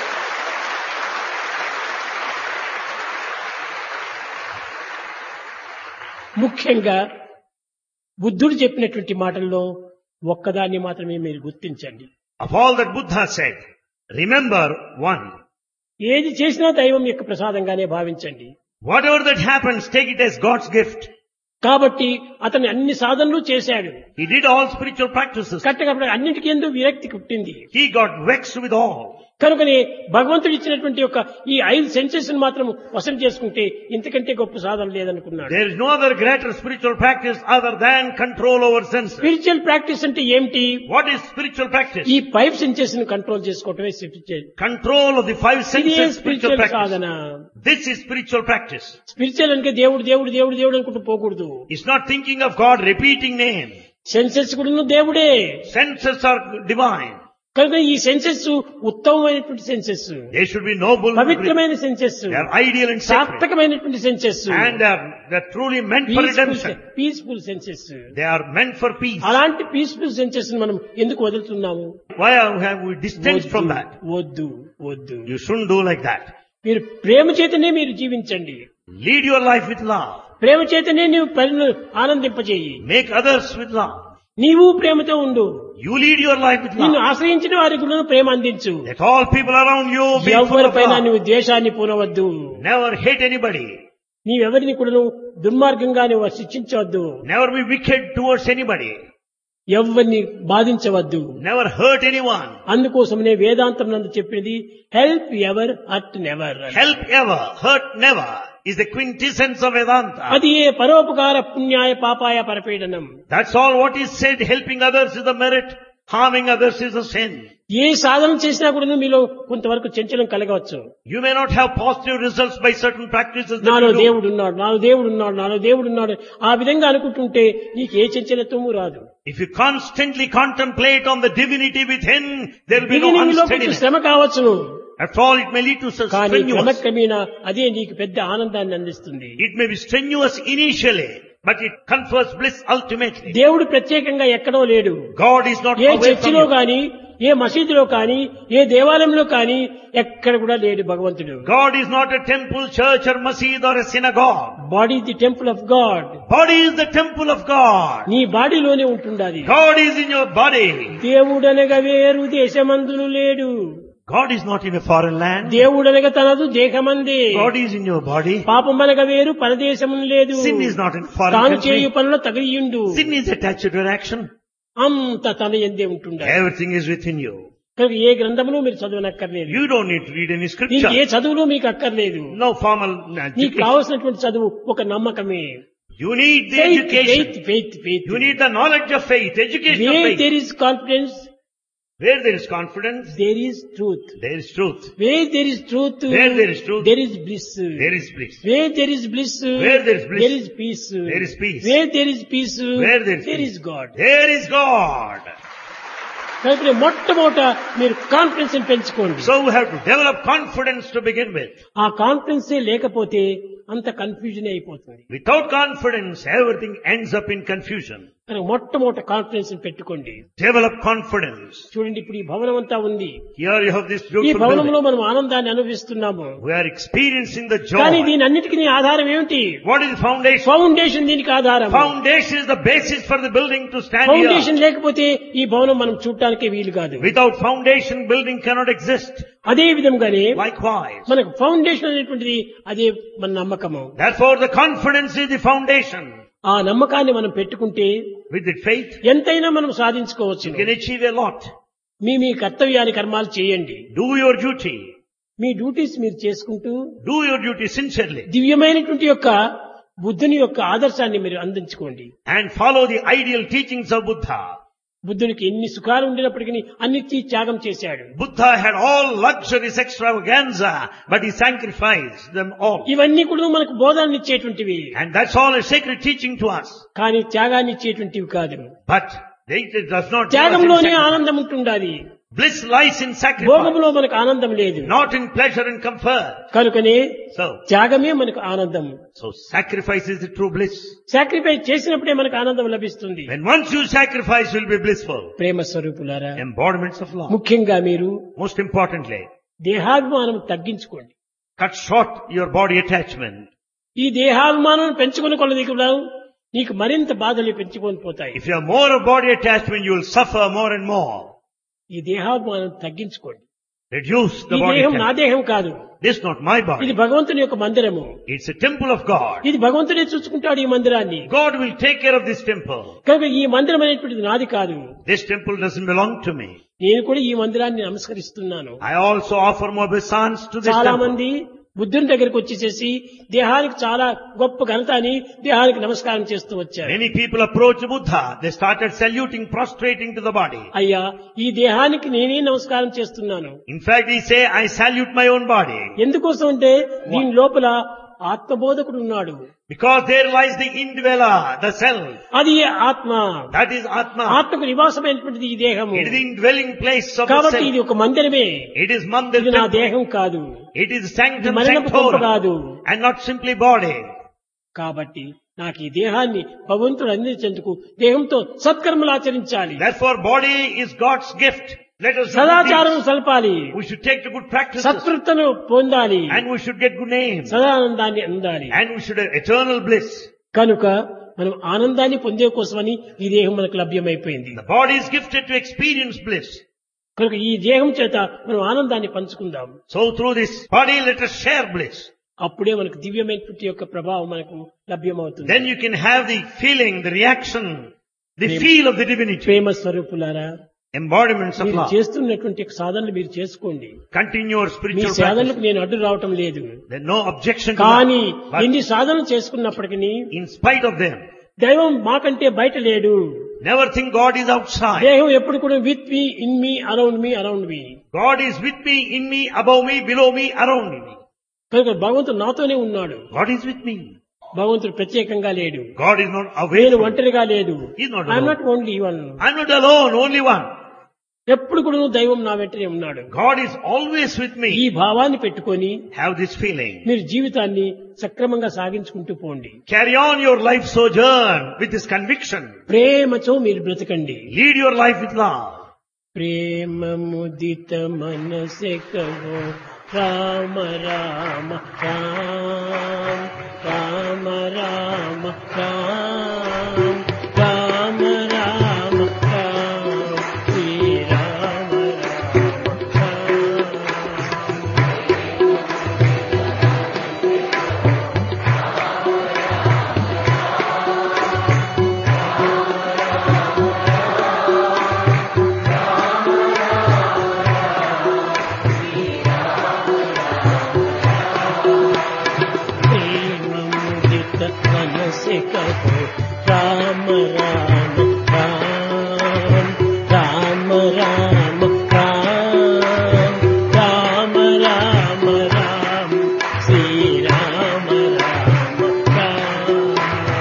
ముఖ్యంగా బుద్ధుడు చెప్పినటువంటి మాటల్లో ఒక్కదాన్ని మాత్రమే మీరు గుర్తించండి. Of all that Buddha said, remember one. ఏది చేసినా దైవం యొక్క ప్రసాదంగానే భావించండి. Whatever that happens, take it as God's gift. కాబట్టి అతను అన్ని సాధనలు చేశాడు. He did all spiritual practices. కరెక్ట్గా అన్నిటికీ ఎందుకు విరక్తి పుట్టింది. He got vexed with all. కనుకనే భగవంతుడు ఇచ్చినటువంటి యొక్క ఈ 5 సెన్సెస్ మాత్రం వశం చేసుకుంటే ఇంతకంటే గొప్ప సాధన లేదనుకున్నాడు. There is no other greater spiritual practice other than control over senses. Spiritual practice అంటే ఏమిటి? What is spiritual practice? ఈ 5 సెన్సెస్ ను కంట్రోల్ చేసుకోవటమే spiritual. Control of the 5 senses is spiritual practice. Sadhana. This is spiritual practice. Spiritual అంటే దేవుడు దేవుడు దేవుడు దేవుడు అనుకుంటూ పోకూడదు. It's not thinking of God, repeating name. Senses కూడా దేవుడే. Senses are divine. కనుక ఈ సెన్సెస్ ఉత్తమమైనటువంటి senses, They should be noble, పవిత్రమైన senses, they are ideal and sacred, సార్థకమైనటువంటి senses, and they're truly meant for redemption. Peaceful senses. They are meant for peace. అలాంటి పీస్ఫుల్ సెన్సెస్ మనం ఎందుకు వదులుతున్నాము? Why have we distanced from that? వద్దు వద్దు. You shouldn't do like that. మీరు ప్రేమ చేతనే మీరు జీవించండి. Lead your life with love. ప్రేమ చేతనే నీవు ప్రజలను ఆనందింపజేయి. Make others with love. నీవు ప్రేమతో ఉండు. You lead your life with నిన్ను love. ఆశ్రయించిన వారికి కూడా ప్రేమ అందించు. Let all people around you be full of ఎవరిపైన love. నువ్వు ద్వేషాన్ని పూనవద్దు. Never hate anybody. నీవెవరిని కూడా దుర్మార్గంగా నువ్వు శిక్షించవద్దు. Never be wicked towards anybody. ఎవరిని బాధించవద్దు. Never hurt anyone. అందుకోసమనే వేదాంతం నందు చెప్పినది help ever hurt never. Help ever, hurt never is the quintessence of Vedanta. అది ఏ పరోపకార పుణ్యాయ పాపాయ పరపీడనం. That's all what is said. Helping others is the merit. Harming others is a sin. ఏ సాధన చేసినా కూడా మీలో కొంతవరకు చంచలం కలగవచ్చు. You may not have positive results by certain practices that నాలో you do. దేవుడు ఉన్నాడు, నాలో దేవుడు ఉన్నాడు, నాలో దేవుడు ఉన్నాడు, ఆ విధంగా అనుకుంటుంటే నీకు ఏ చంచలత్వము రాదు. If you constantly contemplate on the divinity within, there will be no beginning లో కొంచెం unsteadiness. శ్రమ కావచ్చును, After all, it may lead to కానీ strenuous. క్రమక్రమేణా అదే నీకు పెద్ద ఆనందాన్ని అందిస్తుంది. It may be strenuous initially, but it confers bliss ultimately. దేవుడు ప్రత్యేకంగా ఎక్కడో లేడు. God is not A away from చర్చిలో you. కానీ, ఏ మసీదులో కానీ, ఏ దేవాలయంలో కానీ ఎక్కడ కూడా లేడు భగవంతుడు. God is not a temple, church or masjid or a synagogue. Body the temple of God. Body is the temple of God. నీ బాడీలోనే ఉంటుండాలి. God is in your body. దేవుడనగా వేరు దేశమందును లేడు. God is not in a foreign land. దేవుడనగా తనదు దేహమందే. God is in your body. పాపమనగా వేరు పరదేశమును లేదు. Sin is not in foreign తాను country. చేయు పనుల తగిలియుండు. Sin is attached to your action. అంత తన ఎందే ఉంటుండాలి. Everything is within you. కనుక ఏ గ్రంథములు మీరు చదవనక్కర్లేదు. You don't need to read any నీకు scripture. ఏ చదువులు మీకు అక్కర్లేదు. No formal నీకు education. కావలసినటువంటి చదువు ఒక నమ్మకమే. You need the education. Faith. You need the knowledge of faith, education of Where faith. there is confidence, Where there is confidence, there is truth. there is truth. Where there is truth, Where there is truth, there is bliss. there is bliss. Where there is bliss, Where there is bliss, there is peace. there is peace. Where there is peace, Where there is there peace, is God. there is God. కాబట్టి మొట్టమొదట మీరు కాన్ఫిడెన్స్ పెంచుకోండి. So we have to develop confidence to begin with. ఆ కాన్ఫిడెన్స్ లేకపోతే అంత కన్ఫ్యూజన్ అయిపోతుంది. Without confidence, everything ends up in confusion. కనుక మొట్టమొదట కాన్ఫిడెన్స్ పెట్టుకోండి. Develop confidence. చూడండి, ఇప్పుడు ఈ భవనం అంతా ఉంది. Here you have this ఈ beautiful భవనంలో building. మనం ఆనందాన్ని అనుభవిస్తున్నాము. We are experiencing the కానీ joy. దీని అన్నిటికీ ఆధారం ఏమిటి? What is the foundation? Foundation దీనికి ఆధారం. Foundation is the basis for the building to stand foundation here. లేకపోతే ఈ భవనం మనం చూడటానికే వీలు కాదు. Without foundation, building cannot exist. అదే విధంగానే Likewise. మనకు ఫౌండేషన్ అనేటువంటిది అదే మన నమ్మకము. Therefore, the confidence is the foundation. ఆ నమ్మకాన్ని మనం పెట్టుకుంటే With the faith, ఎంతైనా మనం సాధించుకోవచ్చు. you can achieve a lot. మీ కర్తవ్యాన్ని కర్మాలు చేయండి. Do your duty. మీ డ్యూటీస్ మీరు చేసుకుంటూ Do your duty sincerely. దివ్యమైనటువంటి యొక్క బుద్ధుని యొక్క ఆదర్శాన్ని మీరు అందించుకోండి. And follow the ideal teachings of Buddha. బుద్ధునికి ఎన్ని సుఖాలు ఉండినప్పటికీ అన్నిటి త్యాగం చేశాడు. Buddha had all luxuries, extravaganza, but he sacrificed them all. ఇవన్నీ కూడా మనకు బోధనలు ఇచ్చేటువంటివి. And that's all a sacred teaching to us. కానీ త్యాగాన్ని ఇచ్చేటువంటివి కాదు. But it does not give us in త్యాగంలోనే sacrifice. ఆనందం ఉంటుండాలి. Bliss lies in sacrifice, భోగంలో మనకు ఆనందం లేదు. not in pleasure and comfort. కనుకనే So త్యాగమే మనకు ఆనందం. sacrifice is the true bliss. Sacrifice చేసినప్పుడే మనకు ఆనందం లభిస్తుంది. When once you sacrifice, you will be blissful. ప్రేమ స్వరూపులారా, Embodiments of love. ముఖ్యంగా మీరు Most importantly, దేహాభిమానం తగ్గించుకోండి. cut short your body attachment. ఈ దేహాభిమానం పెంచుకుని కొలది కూడా నీకు మరింత బాధలు పెంచుకొని పోతాయి. If you have more of body attachment, you will suffer more and more. ఈ దేహాభిమానం తగ్గించుకోండి. Reduce ఈ the body దేహం నా attachment. దేహం కాదు, This is not my ఇది body. భగవంతుని యొక్క మందిరము. It's a temple of God. ఇది భగవంతుడే చూసుకుంటాడు ఈ మందిరాన్ని. God will take care of this temple. కనుక ఈ మందిరం అనేటువంటిది నాది కాదు. This temple doesn't belong to me. నేను కూడా ఈ మందిరాన్ని నమస్కరిస్తున్నాను. I also offer my obeisance to this చాలా temple. మంది బుద్ధుని దగ్గరికి వచ్చేసేసి దేహానికి చాలా గొప్ప ఘనత అని దేహానికి నమస్కారం చేస్తూ వచ్చారు. Many people approach Buddha. They started saluting, prostrating to the body. అయ్యా, ఈ దేహానికి నేనే నమస్కారం చేస్తున్నాను. In fact, he say, I salute my own body. ఎందుకోసం అంటే దీని లోపల ఆత్మబోధకుడు ఉన్నాడు. Because there lies the indweller, the self. అది ఆత్మ. That is Atma. ఆత్మకు నివాసమైనటువంటిది ఈ దేహము. It is the indwelling place of the కాబట్టి ఇది self. ఒక మందిరమే. It is Mandir ఇది నా temple. దేహం కాదు, It is ఇది sanctum మరణపు కొంప sanctorum. కాదు. And not simply body. కాబట్టి నాకు ఈ దేహాన్ని భగవంతుడు అందించేందుకు దేహంతో సత్కర్మలు ఆచరించాలి. Therefore, body is God's gift. Let us do good సదాచారం deeds. సల్పాలి, We should take to good practices. సత్కృతను పొందాలి, And we should get good names. సదానందాన్ని అందాలి. And we should have eternal bliss. కనుక మనం ఆనందాన్ని పొందే కోసమని ఈ దేహం మనకు లభ్యమైపోయింది. The body is gifted to experience bliss. కనుక ఈ దేహం చేత మనం ఆనందాన్ని పంచుకుందాం. So through this body, let us share bliss. అప్పుడే మనకు దివ్యమైనటువంటి యొక్క ప్రభావం మనకు లభ్యమవుతుంది. Then you can have the feeling, the reaction, the feel of the divinity. ప్రేమ స్వరూపులారా, Embodiments of మీరు love. చేస్తున్నటువంటి సాధనలు మీరు చేసుకోండి. Continue your me spiritual సాధనలకు practice. నేను అడ్డు రావటం లేదు. There's no objection to కానీ that. But ఎన్ని సాధనలు చేసుకున్నప్పటికీ in spite of them, దైవం మాకంటే బయట లేడు. never think God is outside. దేహం ఎప్పుడు కూడా with me, in me, around me, around me. God is with me, in me, above me, below me, around me. కనుక భగవంతుడు నాతోనే ఉన్నాడు. God is with me. భగవంతుడు ప్రత్యేకంగా లేడు. God is not away నేను from me. ఒంటరిగా లేదు. He's not I'm alone. Not only one. I'm not alone, only one. ఎప్పుడు కూడా దైవం నా వెంటనే ఉన్నాడు. God is always with ఈ me. భావాన్ని పెట్టుకొని Have this feeling. మీరు జీవితాన్ని సక్రమంగా సాగించుకుంటూ పోండి. Carry on your life sojourn with this conviction. ప్రేమతో మీరు బ్రతకండి. Lead your life with love. ప్రేమ ముదిత మనసే కహో రామ రామ రామ రామ రామ రామ రామ రామ రామ శ్రీ రామ రామ రామ. ప్రేమ ముదిత మనసే కహో రామ రామ రామ రామ రామ రామ రామ రామ శ్రీ రామ రామ రామ.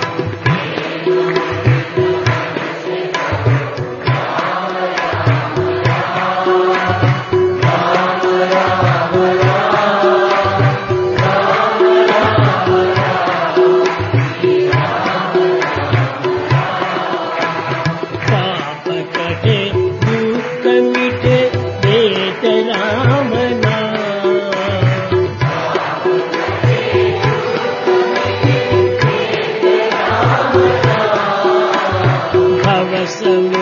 పాప కటే దుఃఖ మిటే వేట రామ నామ. భవ సముద్ర